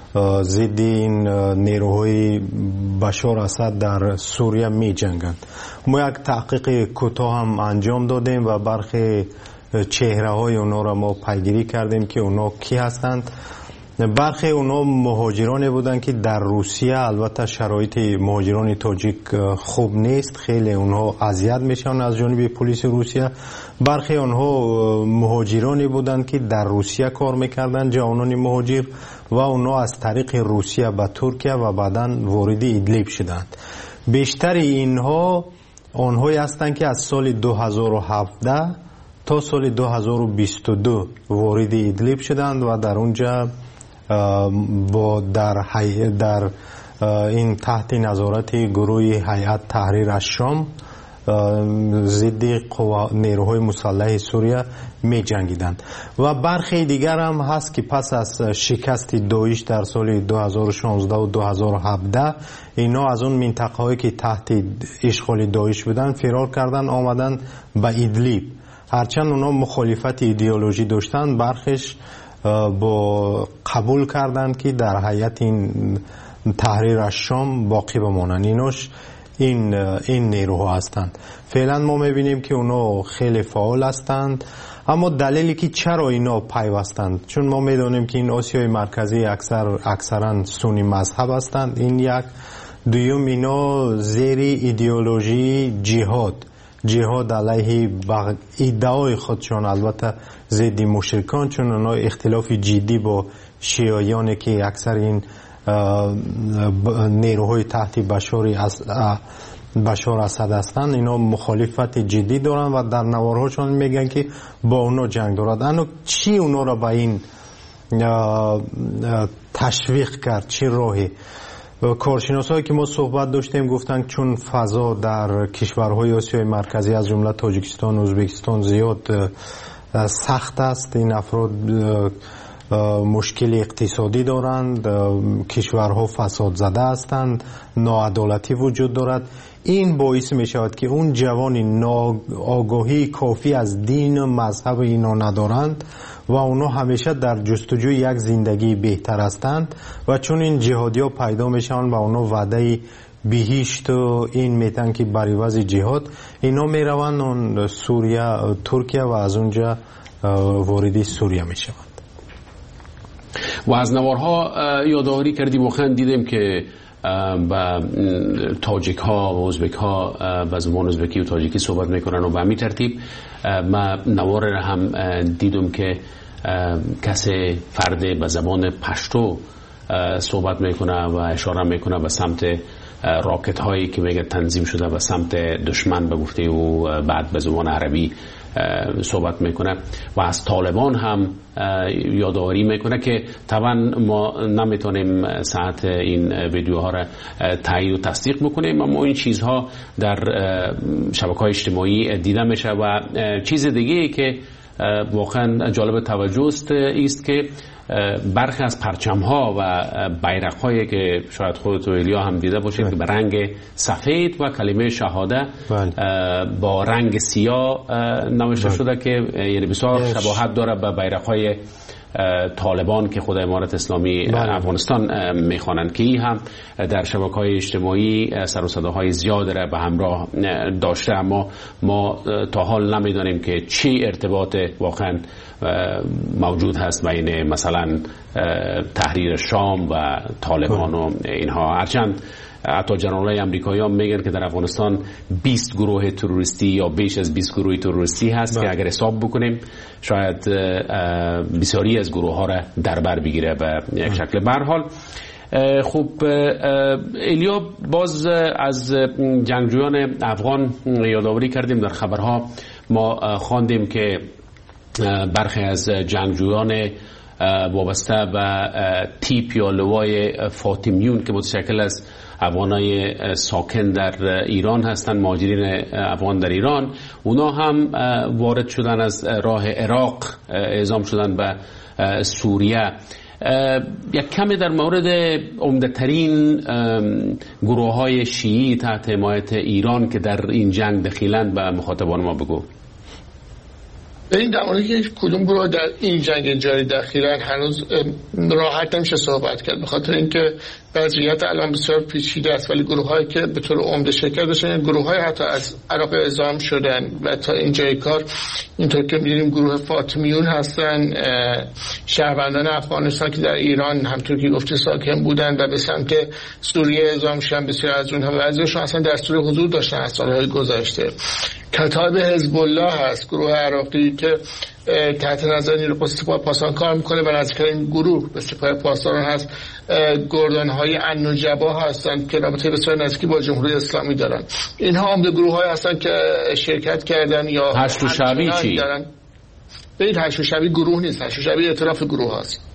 L: ضد این نیروهای بشار اسد در سوریه می جنگند. ما یک تحقیق کوتاه هم انجام دادیم و برخی چهره های اونا را ما پیگیری کردیم که اونا کی هستند. برخی اونا مهاجرانی بودند که در روسیه، البته شرایط مهاجران تاجیک خوب نیست، خیلی اونها اذیت میشن از جانب پلیس روسیه. برخی اونها مهاجرانی بودند که در روسیه کار میکردند، جوانان مهاجر، و اونا از طریق روسیه به ترکیه و بعداً وارد ادلیب شدند. بیشتر اینها آنهایی هستند که از سال دو هزار و هفده تا سال دو هزار و بیست و دو وارد ادلیب شدند و در اونجا با در حی... در این تحت نظارت گروه هیئت تحریر الشام ضد قوا... نیروهای مسلح سوریه می جنگیدند. و برخی دیگر هم هست که پس از شکست داعش در سال دو هزار و شانزده و دو هزار و هفده اینا از اون منطقه هایی که تحت اشغال داعش بودن فرار کردن آمدن به ادلیب. هرچند اونا مخالفت ایدئولوژی داشتن، برخیش با قبول کردند که در هیئت این تحریر الشام باقی بمانند. اینوش این این نیروها هستند. فعلا ما میبینیم که اونا خیلی فعال هستند، اما دلیلی که چرا اینا پیوستند، چون ما میدونیم که این آسیای مرکزی اکثر اکثرا سنی مذهب هستند. این یک. دوم، اینا زیر ایدئولوژی جهاد جهاد علیه بغ... ایدئای خودشان، البته ضد مشرکان، چون اونا اختلاف جدی با شیعیانی که اکثر این نیروهای تحت بشار از بشار اسد هستند، اینا مخالفت جدی دارن و در نوارهاشون میگن که با اونا جنگ دارد. اما چی اونا را به این تشویق کرد؟ چی راهی؟ کارشناسایی که ما صحبت داشتیم گفتن چون فضا در کشورهای آسیای مرکزی از جمله تاجیکستان و ازبکستان زیاد سخت است، این افراد مشکل اقتصادی دارند، کشورها فساد زده هستند، ناعدالتی وجود دارد. این باعث می شود که اون جوان آگاهی کافی از دین و مذهب اینا ندارند و اونا همیشه در جستجوی یک زندگی بهتر هستند و چون این جهادی ها پیدا میشن و اونا وعده بهشت و این میتن که بر عوض جهاد اینا میروند اون سوریه ترکیه و از اونجا واردی سوریه میشوند.
J: و از نوارها یادآوری کردیم واقعا دیدیم که با تاجیک ها و ازبک ها با زبان ازبکی و تاجیکی صحبت میکنن و به همین ترتیب ما نوار را هم دیدم که کسی فرد به زبان پشتو صحبت میکنه و اشاره میکنه به سمت راکت هایی که میگه تنظیم شده به سمت دشمن به گفته و بعد به زبان عربی صحبت میکنه و از طالبان هم یادآوری میکنه که طبعا ما نمیتونیم ساعت این ویدیوها را تایید و تصدیق بکنیم، اما این چیزها در شبکه‌های اجتماعی دیده میشه. و چیز دیگه که واقعا جالب توجه است است که برخی از پرچم‌ها و بیرق‌هایی که شاید خودت و ایلیا هم دیده باشید که به رنگ سفید و کلمه شهاده با رنگ سیاه نوشته شده که یعنی بسیار شباهت داره به بیرق‌های طالبان که خود امارت اسلامی افغانستان میخوانند که این هم در شبکه‌های اجتماعی سر و صداهای زیاد را به همراه داشته، اما ما تا حال نمیدانیم که چی ارتباط واقعا موجود هست بین مثلا تحریر شام و طالبان و اینها. هرچند حتی جنرالای امریکایی هم میگن که در افغانستان بیست گروه تروریستی یا بیش از بیست گروه تروریستی هست که اگر حساب بکنیم شاید بسیاری از گروه ها را در بر بگیره به یک شکل. به هر حال خب ایلیا، باز از جنگجویان افغان یادآوری کردیم. در خبرها ما خواندیم که برخی از جنگجویان وابسته به تیپ یا لوای فاطمیون که متشکل از افغانای ساکن در ایران هستند، مهاجرین افغان در ایران، اونا هم وارد شدن از راه عراق، اعزام شدن به سوریه. یک کمی در مورد عمده‌ترین گروه های شیعی تحت حمایت ایران که در این جنگ دخیلند به مخاطبان ما بگو.
K: این در مورد که کدوم گروه در این جنگ جاری دخیلن هنوز راحت نمیشه صحبت کرد، به خاطر اینکه وضعیت الان بسیار پیچیده است، ولی گروه هایی که به طور عمده شرکت داشتن، گروه های حتی از عراق اعزام شدن و تا اینجای کار اینطور که می‌بینیم گروه فاطمیون هستن، شهروندان افغانستان که در ایران همطور که گفتی ساکن بودن و به سمت سوریه اعزام شدن. بسیار از اونها بعضیشون اصلا دستور حضور داشتن از سالهای گذشته. کتاب حزب الله هست، گروه عراقی که تحت نظر نیروی سپاه پاسداران کار میکنه و نزدیکترین گروه به سپاه پاسداران هست گردان های النجبا هستند که رابطه بسیار نزدیکی با جمهوری اسلامی دارن. اینها عمده گروه های هستند که شرکت کردن یا
J: هشت و شبی چی؟
K: دارن. ببین هشت و شبی گروه نیست، هشت و شبی ائتلاف گروه هست.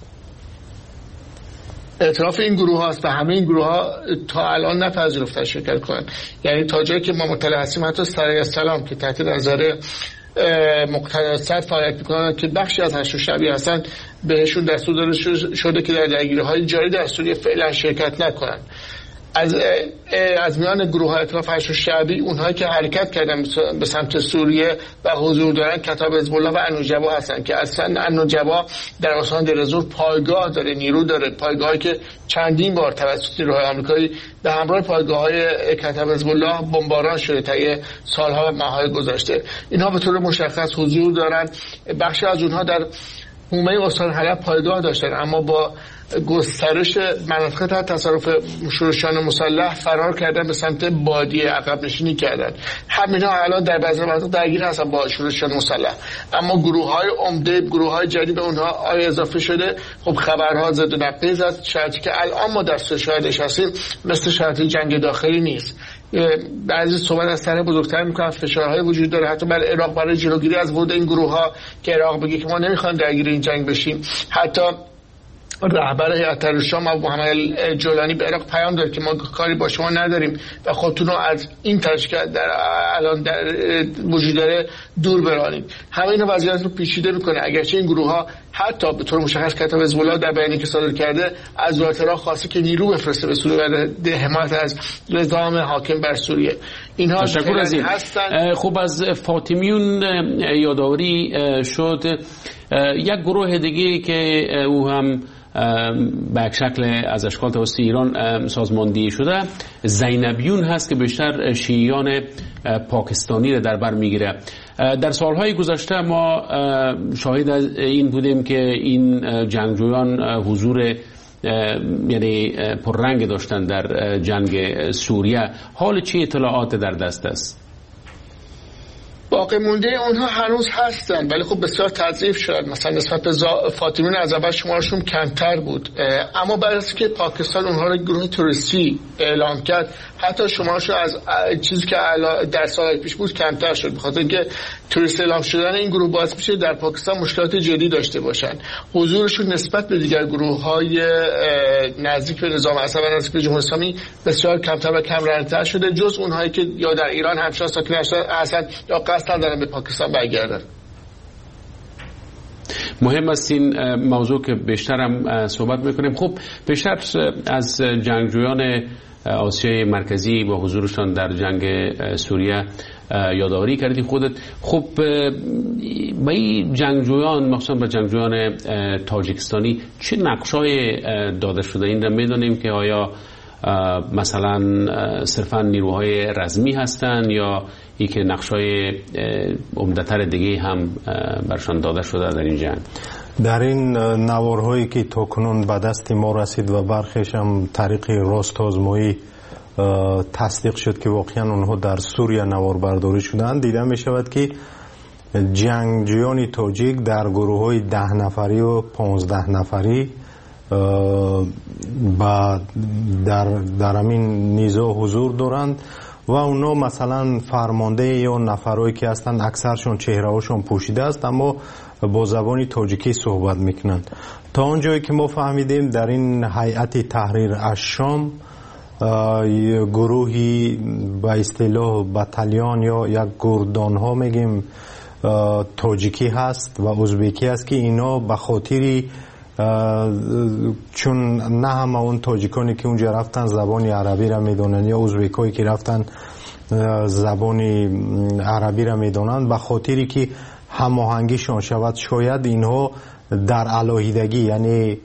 K: ائتلاف این گروه هاست و همه این گروه ها تا الان نپذیرفتن شرکت کنن. یعنی تا جایی که ما مطلع هستیم حتی سرای سلام که تحت نظر مقتدی صدر فعالیت میکنن که بخشی از هشت و شبی هستن، بهشون دستور داده شده که در درگیری‌های جاری در سوریه فعلا شرکت نکنن. از از میان گروه های ائتلاف هشت شعبی اونهایی که حرکت کردن به سمت سوریه و حضور دارن کتاب حزب الله و انوجبا هستن که اصلا انوجبا در استان دلزور پایگاه داره، نیرو داره، پایگاهی که چندین بار توسط نیروهای آمریکایی به همراه پایگاه‌های کتاب حزب الله بمباران شده طی سالها و ماه‌های گذشته. اینها به طور مشخص حضور دارن. بخشی از اونها در حومه استان حلب پایگاه داشتن، اما با گسترش مناطق تحت تصرف شورشیان مسلح فرار کردن به سمت بادیه، عقب نشینی کردن. همینا الان در بعضی مناطق درگیر هستن با شورشیان مسلح، اما گروه‌های عمده، گروه‌های جدید به اونها آیا اضافه شده؟ خب خبرها ضد و نقیض است. شرطی که الان ما در شاهدش هستیم مثل شرط جنگ داخلی نیست. بعضی صحبت از طرح بزرگتر میکنن، فشارهای وجود داره حتی برای عراق برای جلوگیری از ورود این گروه‌ها که عراق بگه که ما نمیخوایم درگیر این جنگ بشیم. حتی رهبر هیئت تحریر شام محمد جولانی به عراق پیام داد که ما کاری با شما نداریم و خودتون رو از این تشکیل در الان در وجود داره دور برانید. همه این وضعیت رو پیچیده میکنه، اگرچه این گروه ها حتی به طور مشخص کتاب حزب الله در بیانیه که صادر کرده از وزارت عراق خواسته که نیرو بفرسته به سوریه و حمایت از نظام حاکم بر سوریه. اینها
J: تشکر از این
K: هستن.
J: خوب از فاطمیون یادآوری شد. یک گروه دیگه که او هم به یک شکل از اشکال توسط ایران سازماندهی شده زینبیون هست که بیشتر شیعیان پاکستانی را در بر میگیره. در سالهای گذشته ما شاهد این بودیم که این جنگجویان حضور یعنی پررنگ داشتن در جنگ سوریه. حال چی اطلاعات در دست است؟
K: باقی مونده اونها هنوز هستن ولی خب بسیار تضعیف شد. مثلا نسبت به فاطمیون از اول شمارشون کمتر بود، اما بعد از که پاکستان اونها رو گروه توریستی اعلام کرد حتی شمارشون از چیزی که در سال پیش بود کمتر شد، بخاطر اینکه توریست اعلام شدن این گروه باعث میشه در پاکستان مشکلات جدی داشته باشن. حضورشون نسبت به دیگر گروه‌های نزدیک به نظام اسد و نزدیک به جمهوری اسلامی بسیار کمتر و کم رنگ‌تر شده، جز اونهایی که یا در ایران همچنان ساکن هستند یا قصد ندارن به پاکستان برگردن.
J: مهم است این موضوع که بیشتر هم صحبت میکنیم. خب بیشتر از جنگجویان آسیای مرکزی و حضورشان در جنگ سوریه یادآوری کردی خودت. خب با این جنگجویان مخصوصا با جنگجویان تاجیکستانی چه نقشای داده شده؟ این را میدونیم که آیا مثلا صرفا نیروهای رزمی هستند یا ای که نقشای عمده‌تر دیگه هم برشان داده شده در این جنگ؟
L: در این نوارهایی که تاکنون به دست ما رسید و برخیش هم طریق راست آزمایی تصدیق شد که واقعا اونها در سوریه نوار برداری شدند، دیده می شود که جنگجویان تاجیک در گروه های ده نفری و پانزده نفری در در همین نیزه حضور دارند و اونا مثلا فرمانده یا نفرایی که هستند اکثرشون چهره‌هاشون پوشیده است اما با زبان تاجیکی صحبت میکنند. تا اونجایی که ما فهمیدیم در این هیئت تحریر الشام گروهی به اصطلاح بتالیون یا یک گردان ها میگیم تاجیکی هست و ازبکی هست که اینا به خاطری چون نه همه اون تاجیکانی که اونجا رفتن زبان عربی را میدونن یا ازبکایی که رفتن زبان عربی را میدونن، به خاطری که هماهنگیشون شود شاید اینها در علاهیدگی یعنی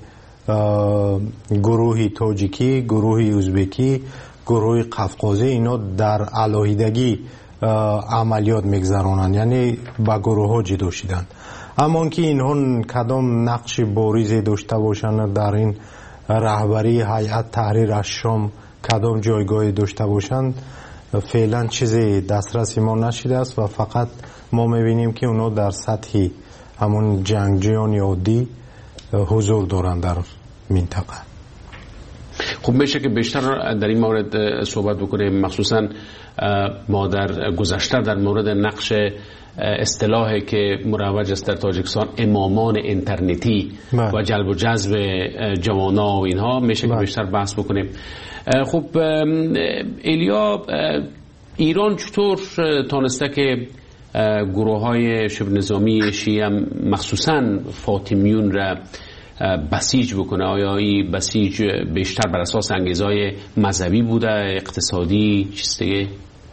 L: گروهی تاجیکی، گروهی ازبکی، گروهی قفقازی اینا در علاهیدگی عملیات میگذرانند، یعنی با گروه ها جدا شدند. اما که اینها کدام نقش باریزی داشته باشند در این رهبری هیئت تحریر الشام، کدام جایگاهی داشته باشند، فعلا چیزی دسترسی ما نشده است و فقط ما میبینیم که اونا در سطحی همون جنگجویان عادی حضور دارند در منطقه.
J: خب میشه که بیشتر در این مورد صحبت بکنیم، مخصوصا ما در گذشته در مورد نقش اصطلاحی که مروج است در تاجیکستان امامان اینترنتی و جلب و جذب جوانا و اینها، میشه که بیشتر بحث بکنیم. خب ایلیا، ایران چطور تانسته که گروه های شبه نظامی شیعه مخصوصا فاطمیون را بسیج بکنه؟ آیا این بسیج بیشتر بر اساس انگیزهای مذهبی بوده، اقتصادی، چیز دیگه؟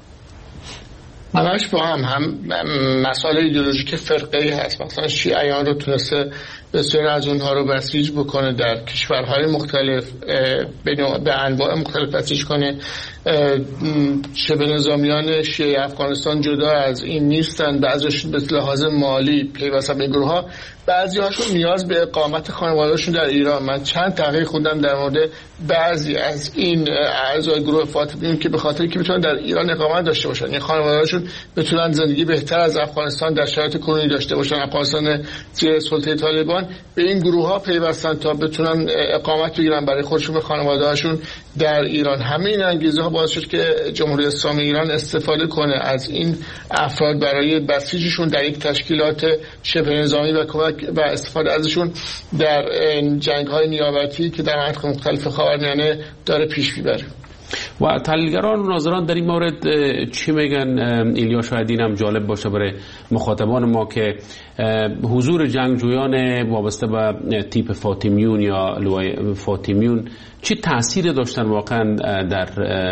K: همش با هم هم مسائل ایدئولوژیک فرقه‌ای هست. مثلا شیعیان رو تونسته بسیار از اونها رو بسیج بکنه، در کشورهای مختلف به انواع مختلف بسیج کنه. شبه نظامیان شیعه افغانستان جدا از این نیستن، بعضیشون به لحاظ مالی پیوسته به گروه ها، بعضی هاشون نیاز به اقامت خانواده‌شون در ایران. من چند تحقیق خوندم در مورد بعضی از این اعضای گروه فاطمیون که به خاطر که بتونن در ایران اقامت داشته باشن، یعنی خانواده‌شون بتونن زندگی بهتر از افغانستان در شرایط کنونی داشته باشن، افغانستان زیر سلطه طالبان، به این گروه ها پیوستن تا بتونن اقامت بگیرن برای خودشون و خانواده‌هاشون در ایران. همه این انگیزه ها باعث شد که جمهوری اسلامی ایران استفاده کنه از این افراد برای بسیجشون در یک تشکیلات شبه نظامی و کمک و استفاده ازشون در جنگ‌های نیابتی که در مناطق مختلف خاورمیانه داره پیش میبره.
J: و تحلیلگران و ناظران در این مورد چی میگن؟ ایلیا شاید این هم جالب باشه برای مخاطبان ما که حضور جنگجویان وابسته به تیپ فاطمیون یا لوای فاطمیون چی تأثیر داشتن واقعا در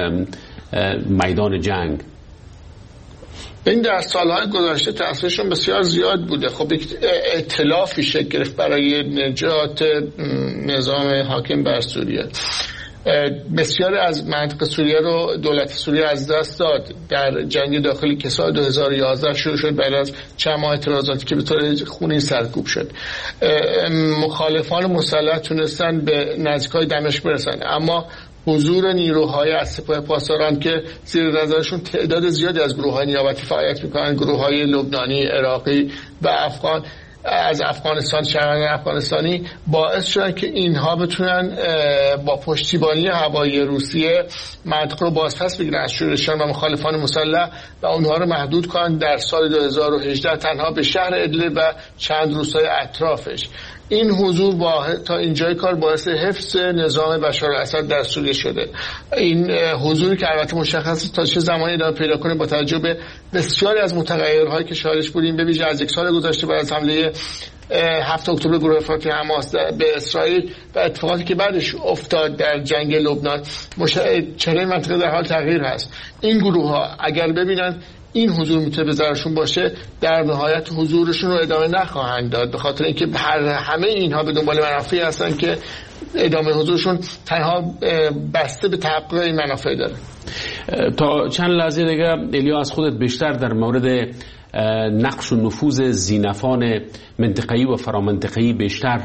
J: میدان جنگ؟
K: این در سالهای گذشته تأثیرشون بسیار زیاد بوده. خب یک ائتلافی شکل گرفت برای نجات نظام حاکم بر سوریه. بسیار از منطقه سوریه رو دولت سوریه از دست داد در جنگ داخلی که سال دو هزار و یازده شروع شد بعد از چند ماه اعتراضاتی که به طور خونین سرکوب شد. مخالفان مسلح تونستن به نزدیکای دمشق برسن، اما حضور نیروهای از سپاه پاسداران که زیر نظرشون تعداد زیادی از گروه‌های نیابتی فعالیت می‌کنن، گروه‌های لبنانی، عراقی و افغان از افغانستان، شهروندان افغانستانی، باعث شدن که اینها بتونن با پشتیبانی هوایی روسیه منطقه رو بازپس بگیرن از شورشیان و مخالفان مسلح و اونها رو محدود کنن در سال دو هزار و هجده تنها به شهر ادلب و چند روستای اطرافش. این حضور واحد تا اینجای کار باعث حفظ نظام بشار الاسد در سوریه شده. این حضوری که البته مشخصه تا چه زمانی ادامه پیدا کنه با توجه به بسیاری از متغیرهایی که شاهدش بودیم، به ویژه از یک سال گذشته بعد از حمله هفتم اکتبر گروه افراطی حماس به اسرائیل و اتفاقاتی که بعدش افتاد در جنگ لبنان، چهره منطقه در حال تغییر هست. این گروه ها اگر ببینن این حضور میتونه به ضررشون باشه، در نهایت حضورشون رو ادامه نخواهند داد، به خاطر اینکه همه اینها به دنبال منافعی هستن که ادامه حضورشون تنها بسته به تحقق این منافع داره.
J: تا چند لحظه دیگه الیا از خودت بیشتر در مورد نقش و نفوذ زینفان منطقه‌ای و فرامنطقه‌ای بیشتر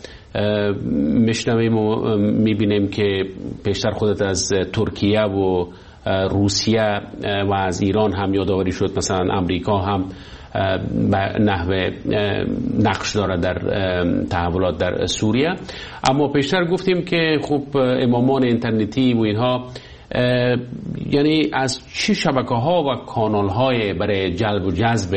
J: میشنویم و میبینیم که بیشتر خودت از ترکیه و روسیه و از ایران هم یادآوری شد، مثلا امریکا هم به نحوه نقش داره در تحولات در سوریه. اما پیشتر گفتیم که خب امامان اینترنتی و اینها یعنی از چه شبکه ها و کانال های برای جلب و جذب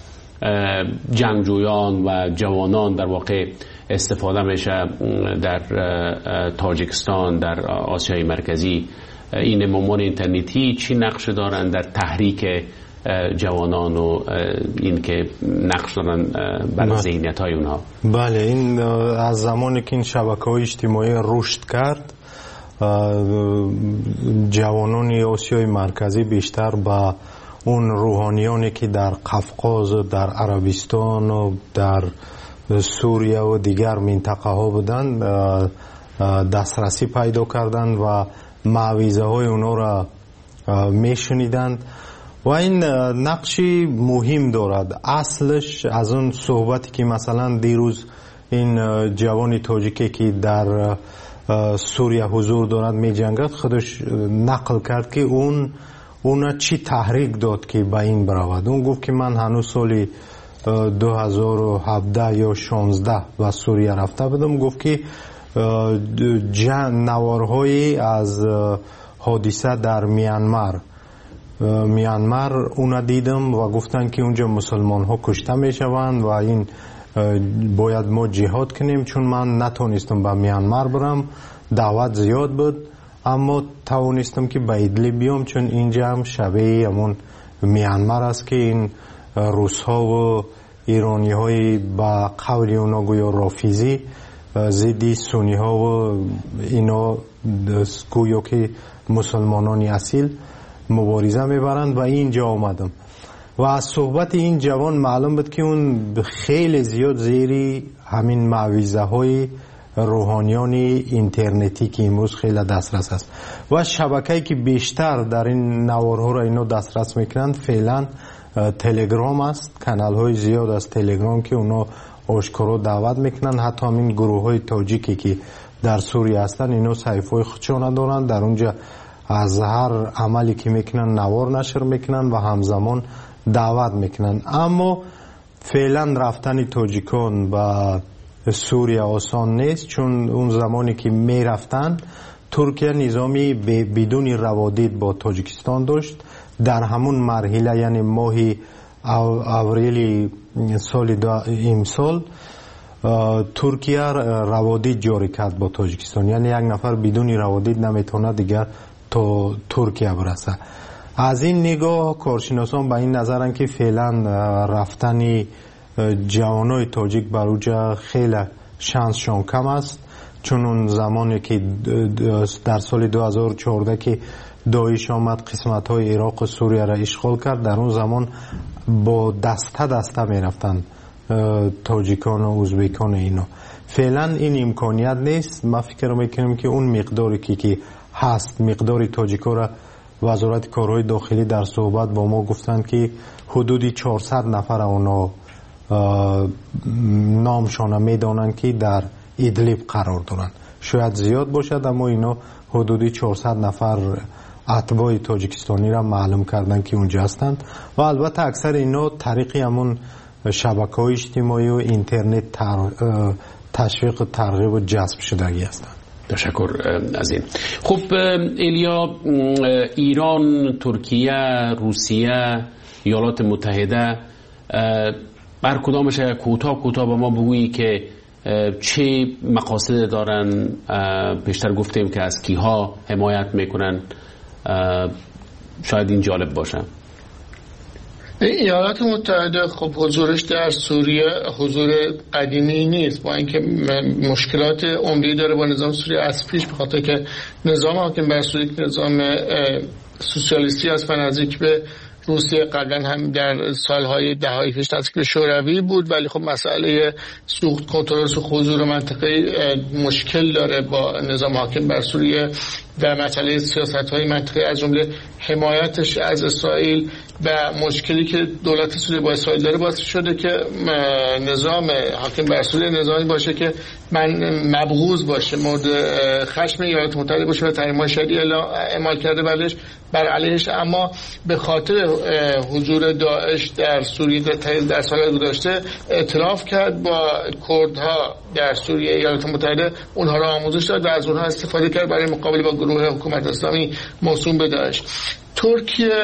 J: جنگجویان و جوانان در واقع استفاده میشه در تاجیکستان، در آسیای مرکزی؟ این امامان اینترنتی چی نقش دارن در تحریک جوانان و این که نقش دارن بر ذهنیت های اونها؟
L: بله، این از زمانی که این شبکه های اجتماعی رشد کرد، جوانان آسیای مرکزی بیشتر با اون روحانیانی که در قفقاز و در عربستان و در سوریه و دیگر منطقه ها بودن دسترسی پیدا کردن و معویزه های اونا را میشنیدند و این نقشی مهم دارد. اصلش از اون صحبتی که مثلا دیروز این جوانی تاجیکی که در سوریه حضور دارد می جنگد خودش نقل کرد که اون اون چی تحریک داد که به این برود. اون گفت که من هنوز سالی دو هزار و هفده یا شانزده و سوریه رفته بودم. گفت که نوارهایی از حادثه در میانمار میانمار اون دیدم و گفتن که اونجا مسلمان ها کشته می شوند و این باید ما جهاد کنیم. چون من نتونستم به میانمار برم، دعوت زیاد بود، اما توانستم که به ادلب بیام چون اینجا هم شبیه همون میانمار است که این روس ها و ایرانی های با قول اونا گویا رافیزی ضد سنی ها و اینا گویا که مسلمانان اصیل مبارزه میبرند و اینجا آمدم و از صحبت این جوان معلوم بود که اون خیلی زیاد زیری همین معویزه های روحانیان اینترنتی که امروز خیلی دسترس است و شبکه‌ای که بیشتر در این نوارها را اینا دسترس میکنند فعلا تلگرام است. کانال های زیاد از تلگرام که اونا آشکارا دعوت میکنن، حتی همین گروه های تاجیکی که در سوریه هستن اینا صحیفه خودشان دارن، در اونجا از هر عملی که میکنن نوار نشر میکنن و همزمان دعوت میکنن. اما فعلا رفتن تاجیکان به سوریه آسان نیست، چون اون زمانی که میرفتن ترکیه نظامی بدون روادید با تاجیکستان داشت. در همون مرحله یعنی ماه اوریل سال امسال ترکیه روادید جاری کرد با تاجیکستان، یعنی یک نفر بدون روادید نمیتونه دیگر تا ترکیه برسه. از این نگاه کارشناسان به این نظرن که فعلا رفتن جوانای تاجیک بر اونجا خیلی شانسشان کم است، چون اون زمانی که در سال دو هزار و چهارده که داعش آمد قسمت های عراق و سوریه را اشغال کرد، در اون زمان با دسته دسته می رفتن تاجیکان و ازبکان اینا. فعلا این امکانیت نیست. ما فکر میکنم که اون مقداری که, که هست مقداری تاجیکا را وزارت کارهای داخلی در صحبت با ما گفتند که حدودی چهارصد نفر اونا نامشان میدانند که در ادلیب قرار دارند. شاید زیاد باشد اما اینا حدودی چهارصد نفر اتباع تاجیکستانی را معلوم کردن که اونجا هستند و البته اکثر اینا طریقی همون شبکه‌های اجتماعی و اینترنت تشویق و ترغیب و جذب شدگی هستند.
J: تشکر از این. خب ایلیا، ایران، ترکیه، روسیه، ایالات متحده، بر کدامش کوتاه کوتاه به ما بگویی که چه مقاصد دارن؟ پیشتر گفتیم که از کیها حمایت میکنن، شاید این جالب باشه.
K: ایالات متحده خب حضورش در سوریه حضور قدیمی نیست، با اینکه مشکلات عمده داره با نظام سوریه از پیش، به خاطر که نظام حاکم بر سوریه نظام سوسیالیستی است و نزدیک به روسیه، قبلا هم در سالهای دههای پیش نزدیک به شوروی بود، ولی خب مسئله سوخت کنترل سوخت حضور منطقه مشکل داره با نظام حاکم بر سوریه و مسئله سیاست‌های منطقه از جمله حمایتش از اسرائیل و مشکلی که دولت سوریه با اسرائیل داره باعث شده که نظام حاکم بر سوریه نظامی باشه که من مبغوض باشه، مورد خشم ایالات متحده باشه و تحریم‌های شدید اعمال کرده بلش بر علیهش. اما به خاطر حضور داعش در سوریه در سال گذشته اعتراف کرد با کردها در سوریه. ایالات متحده اونها را آموزش داد و از اونها استفاده کرد برای مقابله با گروه حکومت اسلامی موسوم به داعش. ترکیه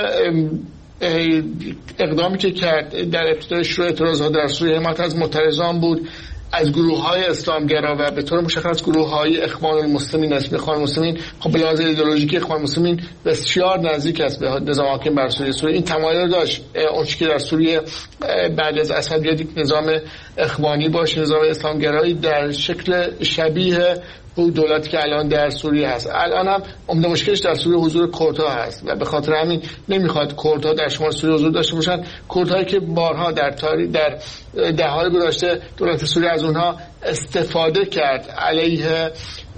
K: اقدامی که کرد در ابتدای شروع اعتراضات در سوریه حمایت از معترضان بود، از گروه‌های اسلامگرا و به طور مشخص گروه‌های اخوان المسلمین است. اخوان المسلمین خب به لحاظ ایدئولوژیکی اخوان المسلمین بسیار نزدیک است به نظام حاکم بر سوریه. سوریه این تمایل داشت اون که در سوریه بعد از اسد بیاد یک نظام اخوانی باشه، نظام اسلامگرایی در شکل شبیه اون دولتی که الان در سوریه هست. الان هم عمده مشکلش در سوریه حضور کردها هست و به خاطر همین نمیخواد کردها در شمال سوریه حضور داشته باشن. کردهایی که بارها در تاریخ در دهه‌های گذشته دولت سوریه از اونها استفاده کرد علیه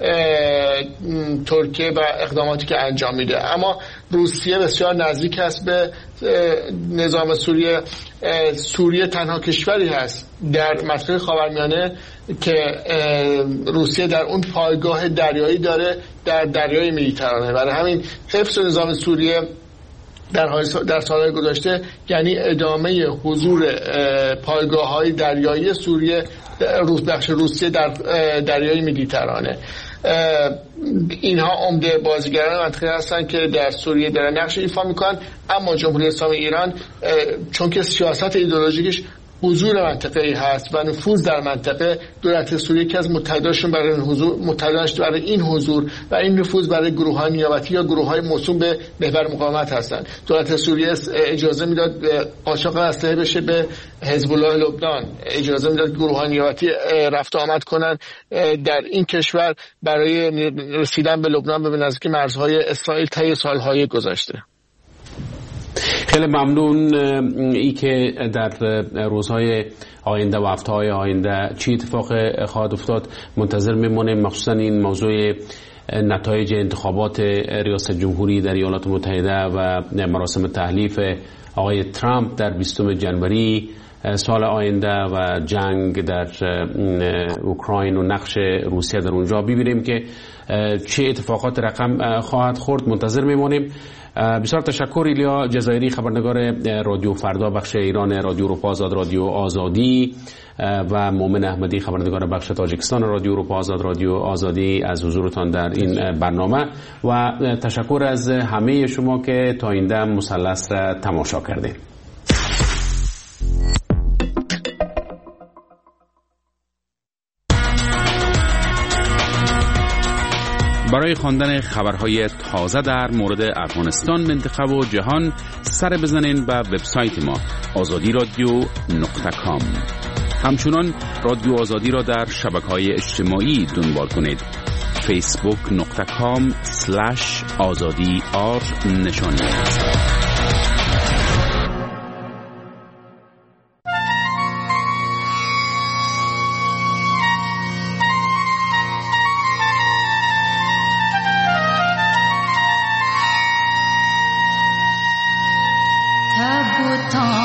K: ترکیه و اقداماتی که انجام میده. اما روسیه بسیار نزدیک است به نظام سوریه. سوریه تنها کشوری هست در منطقه خاورمیانه که روسیه در اون پایگاه دریایی داره در دریای مدیترانه. برای همین حفظ نظام سوریه در در سالهای گذشته یعنی ادامه حضور پایگاه‌های دریایی سوریه روس بخش روسیه در دریای مدیترانه. اینها عمده بازیگران منطقه هستند که در سوریه دارن نقش ایفا میکنن. اما جمهوری اسلامی ایران چون که سیاست ایدئولوژیکش حضور منطقه‌ای هست و نفوذ در منطقه، دولت سوریه که از متحداشون برای این حضور متحداش برای این حضور و این نفوذ برای گروه‌های نیابتی یا گروه‌های موسوم به محور مقاومت هستند. دولت سوریه اجازه میداد قاچاق اسلحه بشه به حزب الله لبنان، اجازه میداد گروه‌های نیابتی رفت آمد کنن در این کشور برای رسیدن به لبنان به نزدیکی مرزهای اسرائیل طی سال‌های گذشته.
J: خیلی ممنون. ای که در روزهای آینده و هفته‌های آینده چی اتفاق خواهد افتاد منتظر میمونیم، مخصوصا این موضوع نتایج انتخابات ریاست جمهوری در ایالات متحده و مراسم تحلیف آقای ترامپ در بیستم جنوری سال آینده و جنگ در اوکراین و نقش روسیه در اونجا، ببینیم که چه اتفاقات رقم خواهد خورد. منتظر میمونیم. بسیار تشکر. ایلیا جزایری، خبرنگار رادیو فردا بخش ایران رادیو اروپا آزاد رادیو آزادی، و مومن احمدی، خبرنگار بخش تاجیکستان رادیو اروپا آزاد رادیو آزادی، از حضورتان در این برنامه و تشکر از همه شما که تا این دم مثلث را تماشا کردید. برای خواندن خبرهای تازه در مورد افغانستان، منطقه و جهان سر بزنین به وبسایت ما آزادی رادیو نقطه کام. همچنان رادیو آزادی را در شبکه‌های اجتماعی دنبال کنید. فیسبوک نقطه کام سلش آزادی آر نشانی است.
M: تا